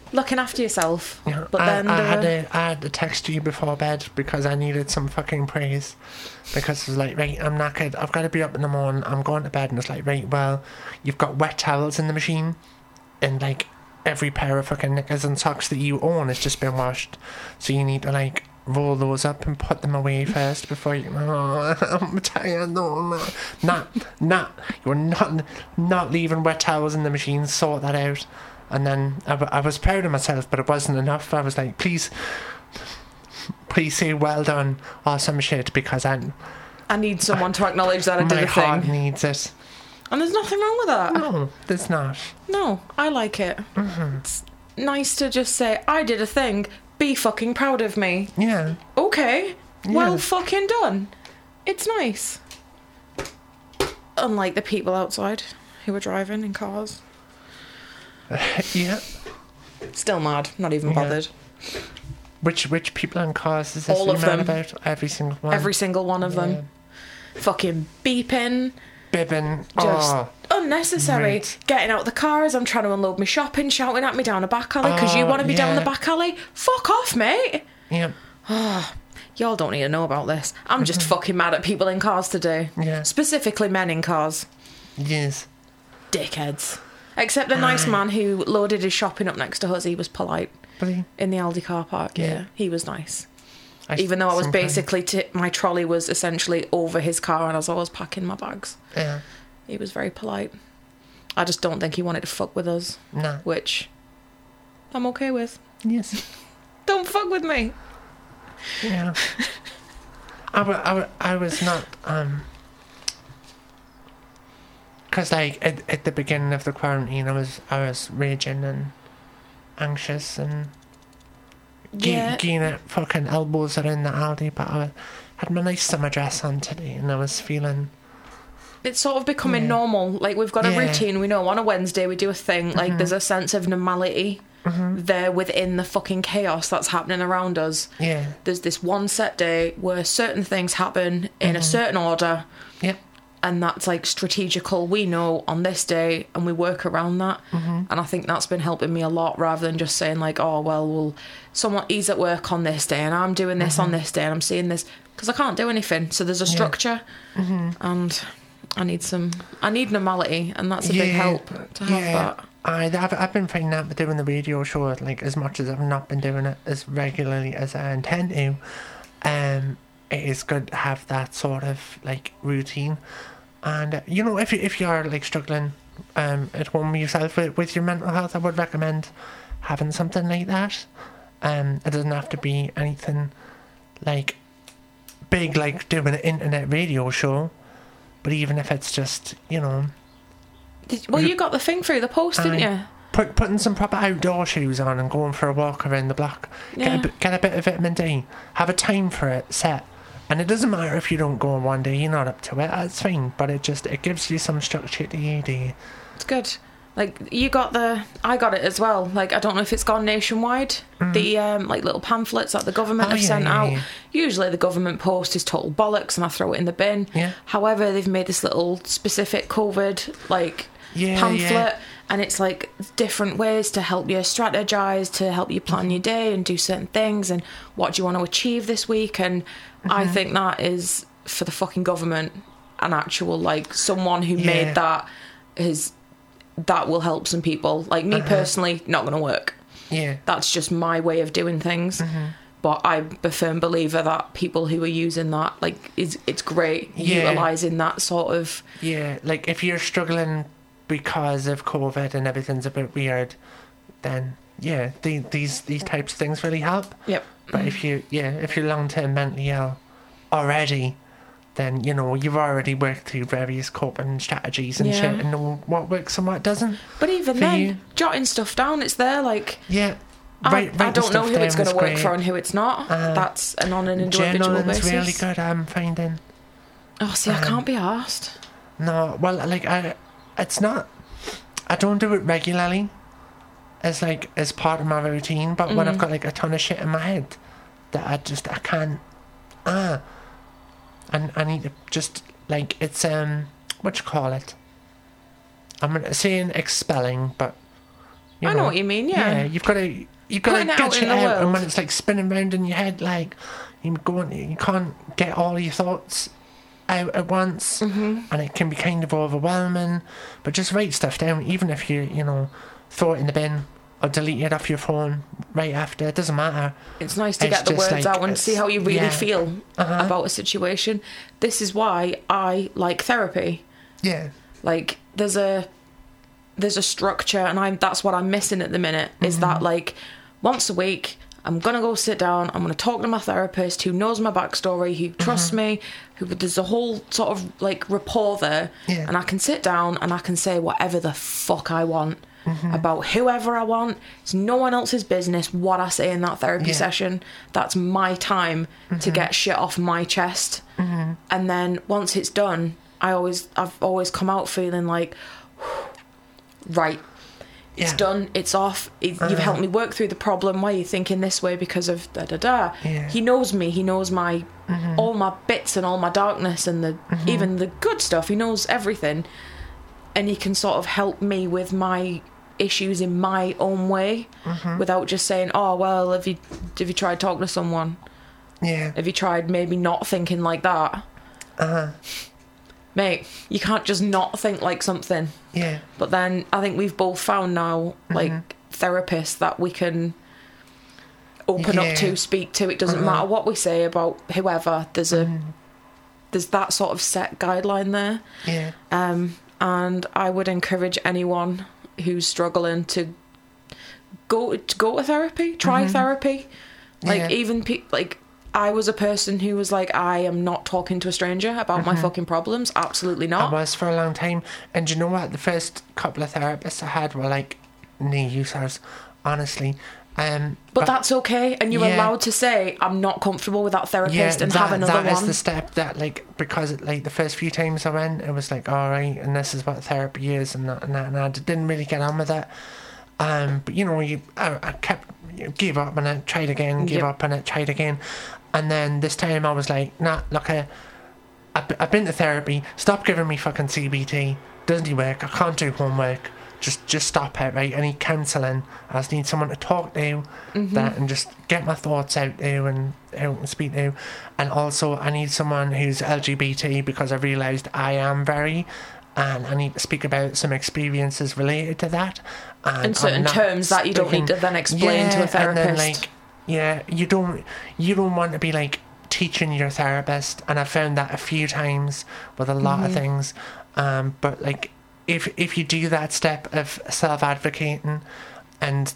S1: looking after yourself.
S2: Yeah,
S1: But then
S2: I had to text you before bed because I needed some fucking praise. Because it was like, right, I'm knackered, I've got to be up in the morning, I'm going to bed, and it's like, right, well, you've got wet towels in the machine, and like every pair of fucking knickers and socks that you own has just been washed, so you need to like roll those up and put them away first before you. Oh, I'm tired. No, you're not leaving wet towels in the machine. Sort that out. And then I was proud of myself, but it wasn't enough. I was like, please say well done or some shit, because I
S1: need someone to acknowledge that I did
S2: my
S1: a
S2: heart
S1: thing.
S2: needs it.
S1: And there's nothing wrong with that.
S2: No, there's not.
S1: No, I like it. It's nice to just say, I did a thing, be fucking proud of me.
S2: Yeah.
S1: Okay,
S2: Yeah.
S1: well fucking done. It's nice. Unlike the people outside who were driving in cars.
S2: Yeah.
S1: Still mad, not even
S2: Yeah.
S1: bothered.
S2: Which people in cars is this
S1: All of
S2: man
S1: them.
S2: about? Every single one.
S1: Every single one of them. Fucking beeping.
S2: Bibbing.
S1: Just
S2: Oh,
S1: unnecessary.
S2: right.
S1: Getting out the car as I'm trying to unload my shopping, shouting at me down a back alley because you want to be down the
S2: yeah.
S1: back alley. Fuck off, mate.
S2: yeah.
S1: Y'all don't need to know about this. I'm just fucking mad at people in cars today.
S2: Yeah.
S1: Specifically men in cars.
S2: Yes.
S1: Dickheads. Except the nice man who loaded his shopping up next to us, he was polite.
S2: But
S1: In the Aldi car park, yeah. He was nice.
S2: I
S1: Even though I was
S2: sometimes-
S1: basically, my trolley was essentially over his car and as I was packing my bags.
S2: Yeah.
S1: He was very polite. I just don't think he wanted to fuck with us,
S2: No.
S1: which I'm okay with.
S2: Yes.
S1: Don't fuck with me.
S2: Yeah. I was not because like at the beginning of the quarantine I was raging and anxious and getting at fucking elbows around the Aldi, but I had my nice summer dress on today and I was feeling
S1: It's sort of becoming
S2: Yeah.
S1: normal. Like, we've got a
S2: Yeah.
S1: routine. We know on a Wednesday we do a thing. Like, there's a sense of normality there within the fucking chaos that's happening around us.
S2: yeah
S1: There's this one set day where certain things happen in a certain order,
S2: yeah
S1: and that's like strategical. We know on this day, and we work around that. And I think that's been helping me a lot, rather than just saying like, oh well, he's at work on this day and I'm doing this on this day and I'm seeing this, because I can't do anything. So there's a structure, and I need normality, and that's a big help to have that.
S2: I've been finding that with doing the radio show, like as much as I've not been doing it as regularly as I intend to, it is good to have that sort of like routine. And you know, if you're like struggling at home yourself with your mental health, I would recommend having something like that. It doesn't have to be anything like big, like doing an internet radio show, but even if it's just, you know,
S1: Well, you got the thing through the post, didn't you?
S2: putting some proper outdoor shoes on and going for a walk around the block.
S1: Yeah.
S2: Get a bit of vitamin D. Have a time for it set. And it doesn't matter if you don't go on one day, you're not up to it, that's fine. But it gives you some structure to your day.
S1: It's good. Like, I got it as well. Like, I don't know if it's gone nationwide. The like little pamphlets that the government have sent out.
S2: Yeah.
S1: Usually the government post is total bollocks and I throw it in the bin.
S2: Yeah.
S1: However, they've made this little specific COVID like pamphlet,
S2: Yeah.
S1: and it's like different ways to help you strategize, to help you plan your day and do certain things, and what do you want to achieve this week. And I think that is, for the fucking government, an actual, like, someone who made that will help some people. Like me personally, not going to work.
S2: Yeah.
S1: That's just my way of doing things. But I'm a firm believer that people who are using that, like, it's great utilising that sort of...
S2: Yeah, like if you're struggling because of COVID and everything's a bit weird, then yeah, these types of things really help.
S1: Yep.
S2: But if you're long-term mentally ill already, then, you know, you've already worked through various coping strategies and
S1: Yeah.
S2: shit and know what works and what doesn't.
S1: But even
S2: For
S1: then,
S2: you.
S1: jotting stuff down, it's there, like...
S2: Yeah.
S1: I don't know who it's going to work for
S2: for.
S1: and who it's not. That's on an individual
S2: Journaling's
S1: basis.
S2: really good, I'm finding.
S1: Oh, see, I can't be arsed.
S2: No, well, like, it's not... I don't do it regularly as part of my routine, but when I've got, like, a ton of shit in my head that I can't... And I need to just, like, it's, what you call it? I'm saying expelling, but
S1: I know what you mean, yeah.
S2: You've got to
S1: Putting it
S2: get
S1: out
S2: shit
S1: in the
S2: out, and
S1: world.
S2: when it's like spinning round in your head, like you can't get all your thoughts out at once, and it can be kind of overwhelming. But just write stuff down, even if you throw it in the bin or delete it off your phone right after. It doesn't matter.
S1: It's nice to
S2: It's
S1: get the
S2: just
S1: words
S2: like,
S1: out and see how you really
S2: yeah.
S1: feel about a situation. This is why I like therapy.
S2: Yeah,
S1: Like there's a structure, and that's what I'm missing at the minute. Is that like once a week I'm gonna go sit down, I'm gonna talk to my therapist who knows my backstory, who trusts me, who there's a whole sort of like rapport there,
S2: Yeah.
S1: and I can sit down and I can say whatever the fuck I want about whoever I want. It's no one else's business what I say in that therapy
S2: Yeah.
S1: session. That's my time to get shit off my chest, and then once it's done, I've always come out feeling like, right, it's
S2: Yeah.
S1: done, it's off. You've helped me work through the problem. Why are you thinking this way? Because of da da da.
S2: Yeah.
S1: He knows me. He knows my all my bits and all my darkness and even the good stuff. He knows everything, and he can sort of help me with my issues in my own way, without just saying, "Oh well, have you tried talking to someone?
S2: yeah,
S1: Have you tried maybe not thinking like that?" Mate, you can't just not think like something.
S2: yeah,
S1: But then I think we've both found now, like, therapists that we can open
S2: Yeah.
S1: up to, speak to. It doesn't matter what we say about whoever. There's that sort of set guideline there.
S2: yeah,
S1: And I would encourage anyone who's struggling to go to therapy, try therapy. Like,
S2: Yeah.
S1: even like, I was a person who was like, I am not talking to a stranger about my fucking problems. Absolutely
S2: I
S1: not.
S2: was for a long time. And you know what? The first couple of therapists I had were like knee users, honestly.
S1: But that's okay, and you're
S2: Yeah.
S1: allowed to say, I'm not comfortable with that therapist, and have another
S2: that
S1: one.
S2: is the step that, like, because like the first few times I went, it was like, all right, and this is what therapy is, and that, and I didn't really get on with it. But I gave up and I tried again, gave
S1: Yep.
S2: up and I tried again, and then this time I was like, nah, look, I've been to therapy. Stop giving me fucking CBT. Doesn't work. I can't do homework. Just stop it, right? I need counselling. I just need someone to talk to that and just get my thoughts out to and speak to. And also I need someone who's LGBT, because I realised I am very, and I need to speak about some experiences related to that. And
S1: in certain
S2: I'm not
S1: terms that you don't need to then explain to a therapist.
S2: And then, like, yeah, you don't want to be like teaching your therapist, and I've found that a few times with a lot of things. But like, if you do that step of self-advocating, and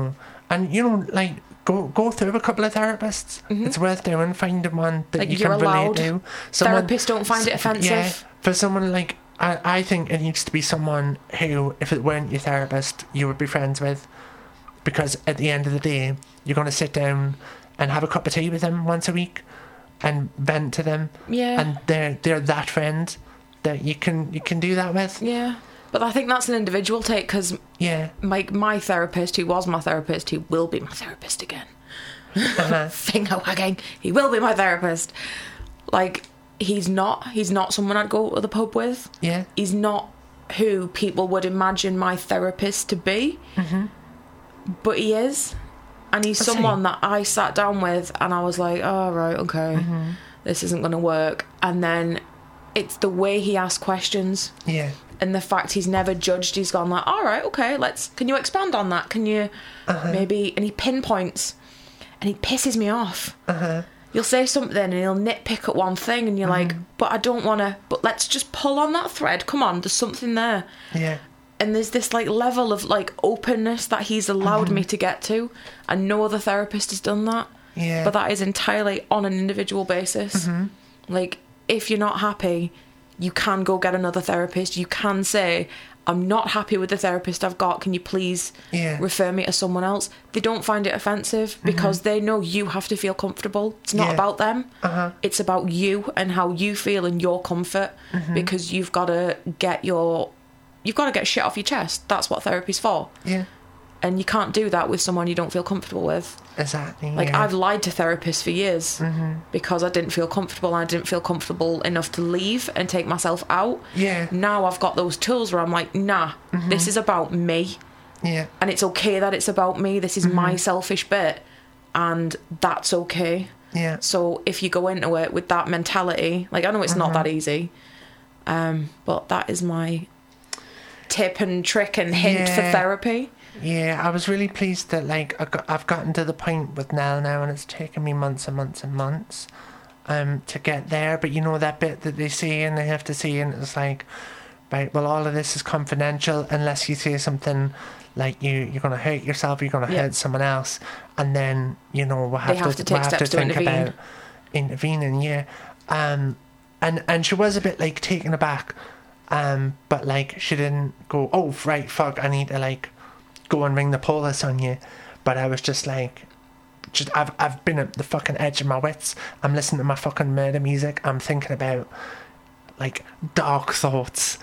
S2: like go through a couple of therapists, it's worth doing. Finding one that
S1: Like,
S2: you
S1: you're
S2: can relate
S1: allowed.
S2: to.
S1: Therapists don't find it offensive.
S2: Yeah, for someone like, I think it needs to be someone who, if it weren't your therapist, you would be friends with, because at the end of the day, you're going to sit down and have a cup of tea with them once a week and vent to them.
S1: Yeah.
S2: And they're that friend that you can do that with.
S1: Yeah. But I think that's an individual take, because
S2: Yeah.
S1: my therapist, who was my therapist, who will be my therapist again, finger wagging, he will be my therapist. Like, he's not someone I'd go to the pub with.
S2: Yeah.
S1: He's not who people would imagine my therapist to be. But he is. And he's
S2: I see.
S1: someone that I sat down with and I was like, oh, right, okay, this isn't going to work. And then it's the way he asks questions
S2: Yeah.
S1: and the fact he's never judged. He's gone like, all right, okay, can you expand on that? Can you maybe... And he pinpoints and he pisses me off. You'll say something and he'll nitpick at one thing and you're like, but I don't want to... But let's just pull on that thread. Come on, there's something there.
S2: Yeah.
S1: And there's this like level of like openness that he's allowed me to get to, and no other therapist has done that.
S2: Yeah.
S1: But that is entirely on an individual basis. Like, if you're not happy, you can go get another therapist. You can say, I'm not happy with the therapist I've got, can you please refer me to someone else? They don't find it offensive because they know you have to feel comfortable. It's not about them. It's about you and how you feel and your comfort, because you've got to get shit off your chest. That's what therapy's for.
S2: Yeah.
S1: And you can't do that with someone you don't feel comfortable with.
S2: Exactly.
S1: Like,
S2: yeah.
S1: I've lied to therapists for years because I didn't feel comfortable. I didn't feel comfortable enough to leave and take myself out.
S2: Yeah.
S1: Now I've got those tools where I'm like, nah, this is about me.
S2: Yeah.
S1: And it's okay that it's about me. This is my selfish bit, and that's okay.
S2: Yeah.
S1: So if you go into it with that mentality, like, I know it's not that easy, but that is my tip and trick and hint for therapy.
S2: Yeah, I was really pleased that, like, I've gotten to the point with Nell now, and it's taken me months and months and months to get there. But you know that bit that they say and they have to say, and it's like, right, well, all of this is confidential unless you say something like you're going to hurt yourself, you're going to hurt someone else, and then, you know, we'll have to
S1: take steps to
S2: think
S1: intervene.
S2: about intervening, yeah. And she was a bit, like, taken aback, but, like, she didn't go, oh, right, fuck, I need to, like, go and ring the police on you. But I was just like, I've been at the fucking edge of my wits. I'm listening to my fucking murder music. I'm thinking about, like, dark thoughts.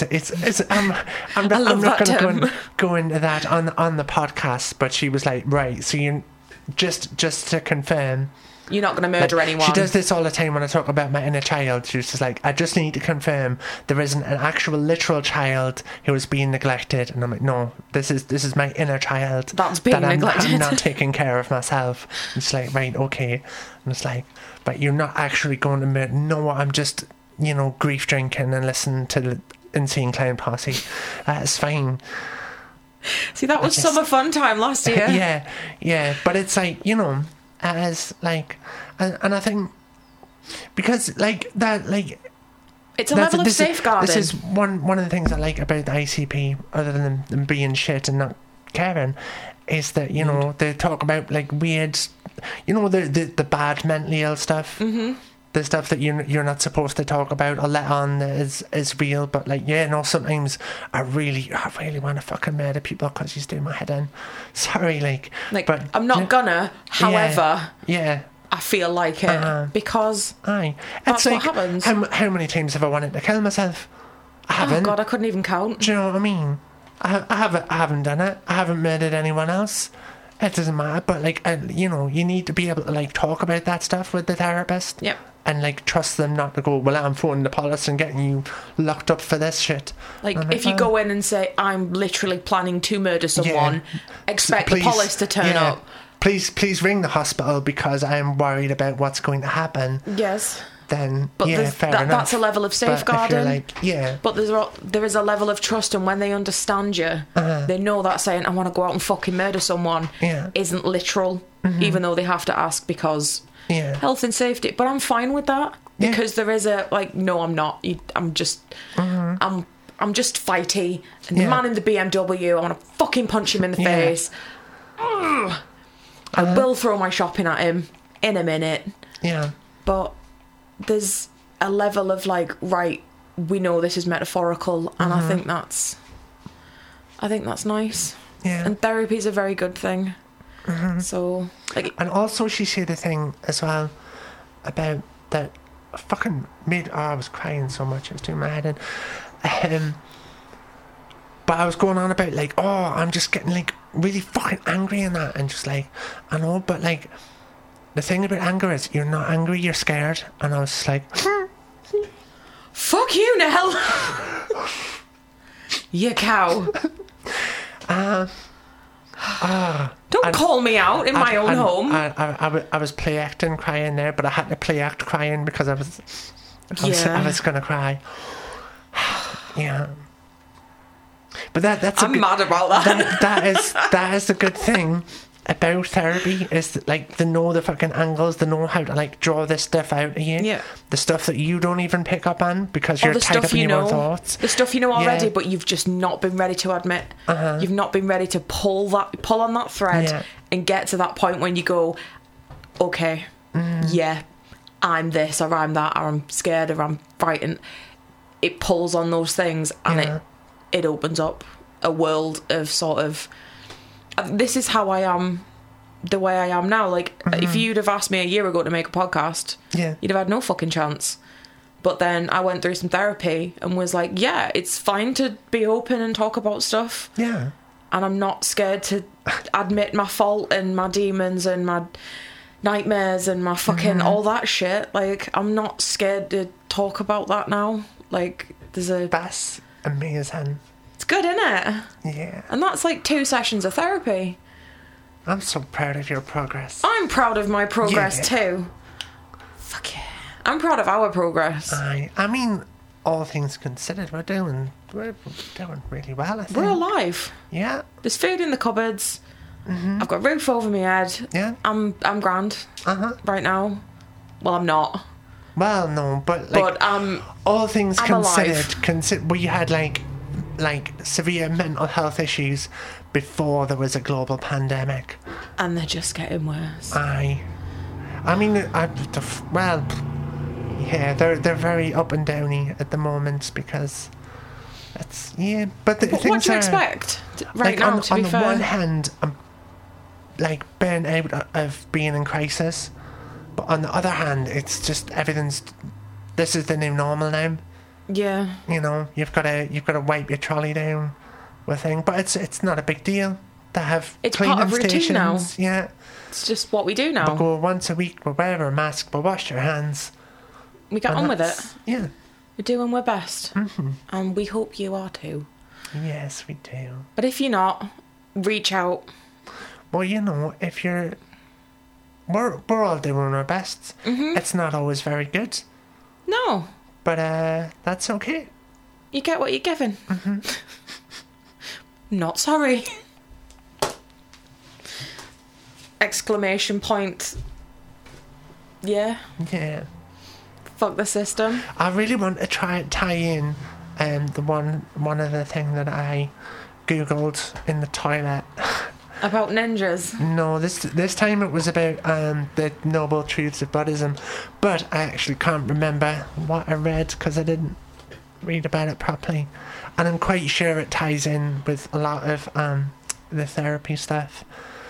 S2: I'm not going to go into that on the podcast. But she was like, right, so you just to confirm,
S1: you're not going to murder anyone.
S2: She does this all the time when I talk about my inner child. She's just like, I just need to confirm there isn't an actual literal child who is being neglected. And I'm like, no, this is my inner child.
S1: That's being neglected.
S2: I'm not taking care of myself. And it's like, right, okay. And it's like, but you're not actually going to murder. No, I'm just, you know, grief drinking and listening to the Insane Clown Posse. It's fine.
S1: See, that was summer fun time last year.
S2: Yeah. But it's like, you know, as like, and I think because like that, like,
S1: it's a level of safeguarding.
S2: This is one of the things I like about the ICP, other than them being shit and not caring, is that, you know, they talk about, like, weird, you know, the bad mentally ill stuff. Mm-hmm. The stuff that you're not supposed to talk about or let on is real. But, like, yeah, no, sometimes I really want to fucking murder people because he's doing my head in. Sorry, like, but
S1: I'm not gonna. However,
S2: yeah,
S1: I feel like it because that's
S2: like,
S1: what happens.
S2: How many times have I wanted to kill myself? I haven't.
S1: Oh God, I couldn't even count.
S2: Do you know what I mean? I haven't done it. I haven't murdered anyone else. It doesn't matter. But, like, you know, you need to be able to, like, talk about that stuff with the therapist.
S1: Yep.
S2: And, like, trust them not to go, well, I'm phoning the police and getting you locked up for this shit.
S1: Like, if you go in and say, I'm literally planning to murder someone, expect the police to turn up.
S2: Please ring the hospital because I'm worried about what's going to happen.
S1: Yes.
S2: Then,
S1: but
S2: fair enough.
S1: That's a level of safeguarding.
S2: But
S1: there is a level of trust, and when they understand you, they know that saying, I want to go out and fucking murder someone, isn't literal, even though they have to ask because...
S2: Yeah.
S1: Health and safety, but I'm fine with that because there is a, like, no, I'm not. I'm just, I'm just fighty. And the man in the BMW, I want to fucking punch him in the face. I will throw my shopping at him in a minute.
S2: Yeah.
S1: But there's a level of, like, right, we know this is metaphorical, and I think that's nice.
S2: Yeah.
S1: And therapy is a very good thing.
S2: Mm-hmm.
S1: So, like,
S2: and also she said a thing as well about that fucking made. Oh, I was crying so much. I was doing my head in. But I was going on about, like, oh, I'm just getting, like, really fucking angry and that, and just like, I know, but, like, the thing about anger is you're not angry, you're scared. And I was just like,
S1: fuck you, Nell. You cow. Don't call me out in my own home.
S2: I was play acting crying there, but I had to play act crying because I was going to cry. Yeah. But that's
S1: I'm mad about that.
S2: That is a good thing about therapy, is that, like, they know the fucking angles, they know how to, like, draw this stuff out of you.
S1: Yeah.
S2: The stuff that you don't even pick up on because you're tied up in your own thoughts.
S1: The stuff you know already, but you've just not been ready to admit. You've not been ready to pull on that thread and get to that point when you go, okay, I'm this or I'm that or I'm scared or I'm frightened. It pulls on those things and it opens up a world of sort of, this is how I am, the way I am now. Like, if you'd have asked me a year ago to make a podcast, you'd have had no fucking chance. But then I went through some therapy and was like, yeah, it's fine to be open and talk about stuff.
S2: Yeah.
S1: And I'm not scared to admit my fault and my demons and my nightmares and my fucking all that shit. Like, I'm not scared to talk about that now. Like,
S2: that's amazing.
S1: It's good, isn't it?
S2: Yeah.
S1: And that's like 2 sessions of therapy.
S2: I'm so proud of your progress.
S1: I'm proud of my progress too. Fuck yeah. I'm proud of our progress.
S2: I mean, all things considered, we're doing really well, I think.
S1: We're alive.
S2: Yeah.
S1: There's food in the cupboards. I've got a roof over my head.
S2: Yeah.
S1: I'm grand right now. Well, I'm not.
S2: Well, no, but like, all things considered, we had like severe mental health issues before there was a global pandemic,
S1: and they're just getting worse.
S2: I mean, well, yeah, they're very up and downy at the moment because it's but the things
S1: what do you
S2: are,
S1: expect right
S2: like,
S1: now?
S2: on the one hand, I'm like burnt out of being in crisis, but on the other hand, it's just this is the new normal now.
S1: Yeah.
S2: You know, you've got to wipe your trolley down with thing, but it's not a big deal. They have cleaning
S1: part of routine
S2: stations.
S1: now.
S2: Yeah.
S1: It's just what we do now.
S2: We'll go once a week, we'll wear a mask, we'll wash your hands.
S1: We get on with it.
S2: Yeah.
S1: We're doing our best. And we hope you are too.
S2: Yes, we do.
S1: But if you're not, reach out.
S2: Well, you know, if you're... We're all doing our best. It's not always very good.
S1: No.
S2: But that's okay.
S1: You get what you're given. Not sorry. Exclamation point. Yeah.
S2: Yeah.
S1: Fuck the system.
S2: I really want to tie in the one other thing that I googled in the toilet.
S1: About ninjas.
S2: No, this time it was about the noble truths of Buddhism, but I actually can't remember what I read because I didn't read about it properly, and I'm quite sure it ties in with a lot of the therapy stuff.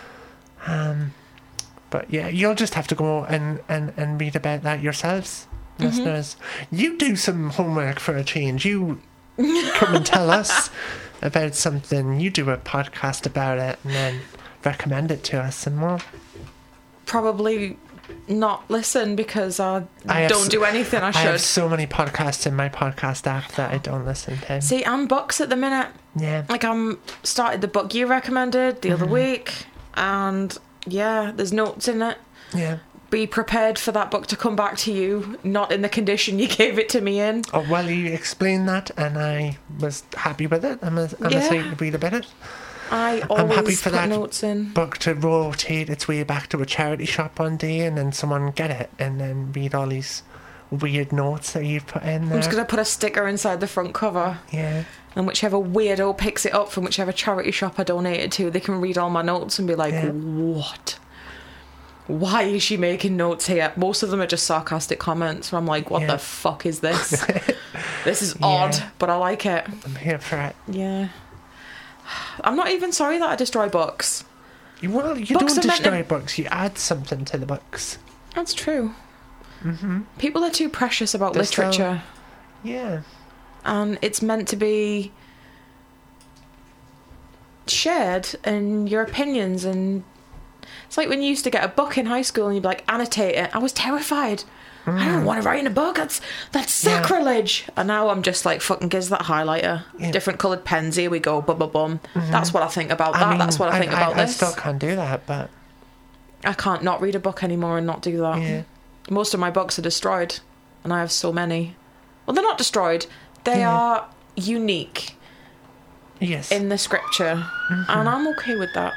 S2: But yeah, you'll just have to go and read about that yourselves, listeners. You do some homework for a change. You come and tell us about something. You do a podcast about it and then recommend it to us, and we'll
S1: probably not listen because I don't do anything I should.
S2: I have so many podcasts in my podcast app that I don't listen to.
S1: See, I'm books at the minute.
S2: Yeah.
S1: Like, I'm started the book you recommended the other week, and yeah, there's notes in it.
S2: Yeah.
S1: Be prepared for that book to come back to you, not in the condition you gave it to me in.
S2: Oh, well, you explained that, and I was happy with it. I'm excited to read about it.
S1: I always
S2: I'm happy for
S1: put
S2: that
S1: notes in.
S2: book to rotate its way back to a charity shop one day, and then someone get it, and then read all these weird notes that you've put in there.
S1: I'm just going to put a sticker inside the front cover.
S2: Yeah.
S1: And whichever weirdo picks it up from whichever charity shop I donated to, they can read all my notes and be like, what? Why is she making notes here? Most of them are just sarcastic comments where I'm like, what the fuck is this? This is odd, but I like it.
S2: I'm here for it.
S1: Yeah. I'm not even sorry that I destroy books.
S2: Well, you
S1: Books
S2: don't
S1: are meant
S2: destroy books, you add something to the books.
S1: That's true. People are too precious about
S2: They're
S1: literature.
S2: Yeah.
S1: And it's meant to be shared, and your opinions, and it's like when you used to get a book in high school and you'd be like, annotate it. I was terrified. I don't want to write in a book. That's sacrilege. And now I'm just like, fucking gives that highlighter. Different coloured pens. Here we go. Bum bum bum. That's what I think about that. That's what I think about this.
S2: I still can't do that, but
S1: I can't not read a book anymore and not do that.
S2: Yeah.
S1: Most of my books are destroyed, and I have so many. Well, they're not destroyed. They are unique.
S2: Yes.
S1: In the scripture, and I'm okay with that.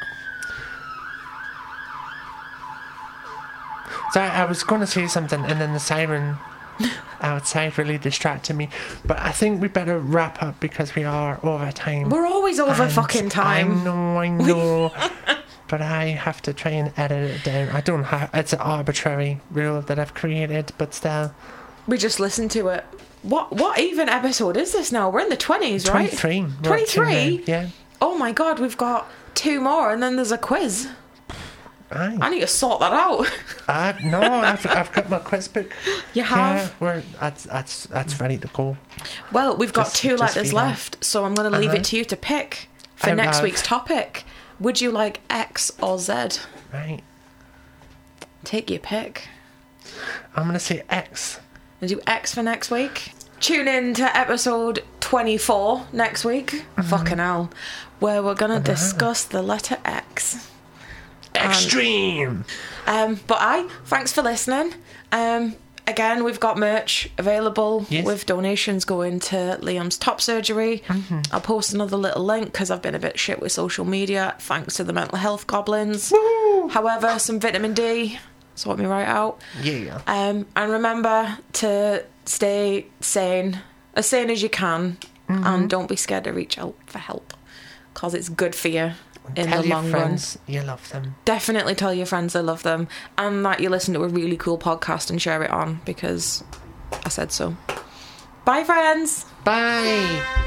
S2: So I was going to say something, and then the siren outside really distracted me. But I think we better wrap up because we are over time.
S1: We're always over
S2: And
S1: fucking time.
S2: I know. But I have to try and edit it down. I don't have... It's an arbitrary rule that I've created, but still.
S1: We just listen to it. What even episode is this now? We're in the 20s, right?
S2: 23.
S1: 23?
S2: Yeah.
S1: Oh my god, we've got 2 more, and then there's a quiz.
S2: Aye.
S1: I need to sort that out.
S2: No, I've got my quiz book.
S1: You have?
S2: Yeah, that's ready to go.
S1: Well, we've got
S2: Just
S1: 2 letters
S2: feed on.
S1: left, so I'm going to leave it to you to pick for next week's topic. Would you like X or Z?
S2: Right.
S1: Take your pick.
S2: I'm going to say X.
S1: We'll do X for next week. Tune in to episode 24 next week. Fucking hell. Where we're going to discuss the letter X.
S2: Extreme.
S1: Thanks for listening. Again, we've got merch available with donations going to Liam's top surgery. I'll post another little link because I've been a bit shit with social media thanks to the mental health goblins.
S2: Woo!
S1: However, some vitamin D, sort me right out.
S2: Yeah.
S1: And remember to stay sane as you can, and don't be scared to reach out for help because it's good for you. In
S2: Tell
S1: the
S2: your
S1: long
S2: friends
S1: run.
S2: you love them.
S1: Definitely tell your friends I love them, and that you listen to a really cool podcast and share it on because I said so. Bye, friends.
S2: Bye.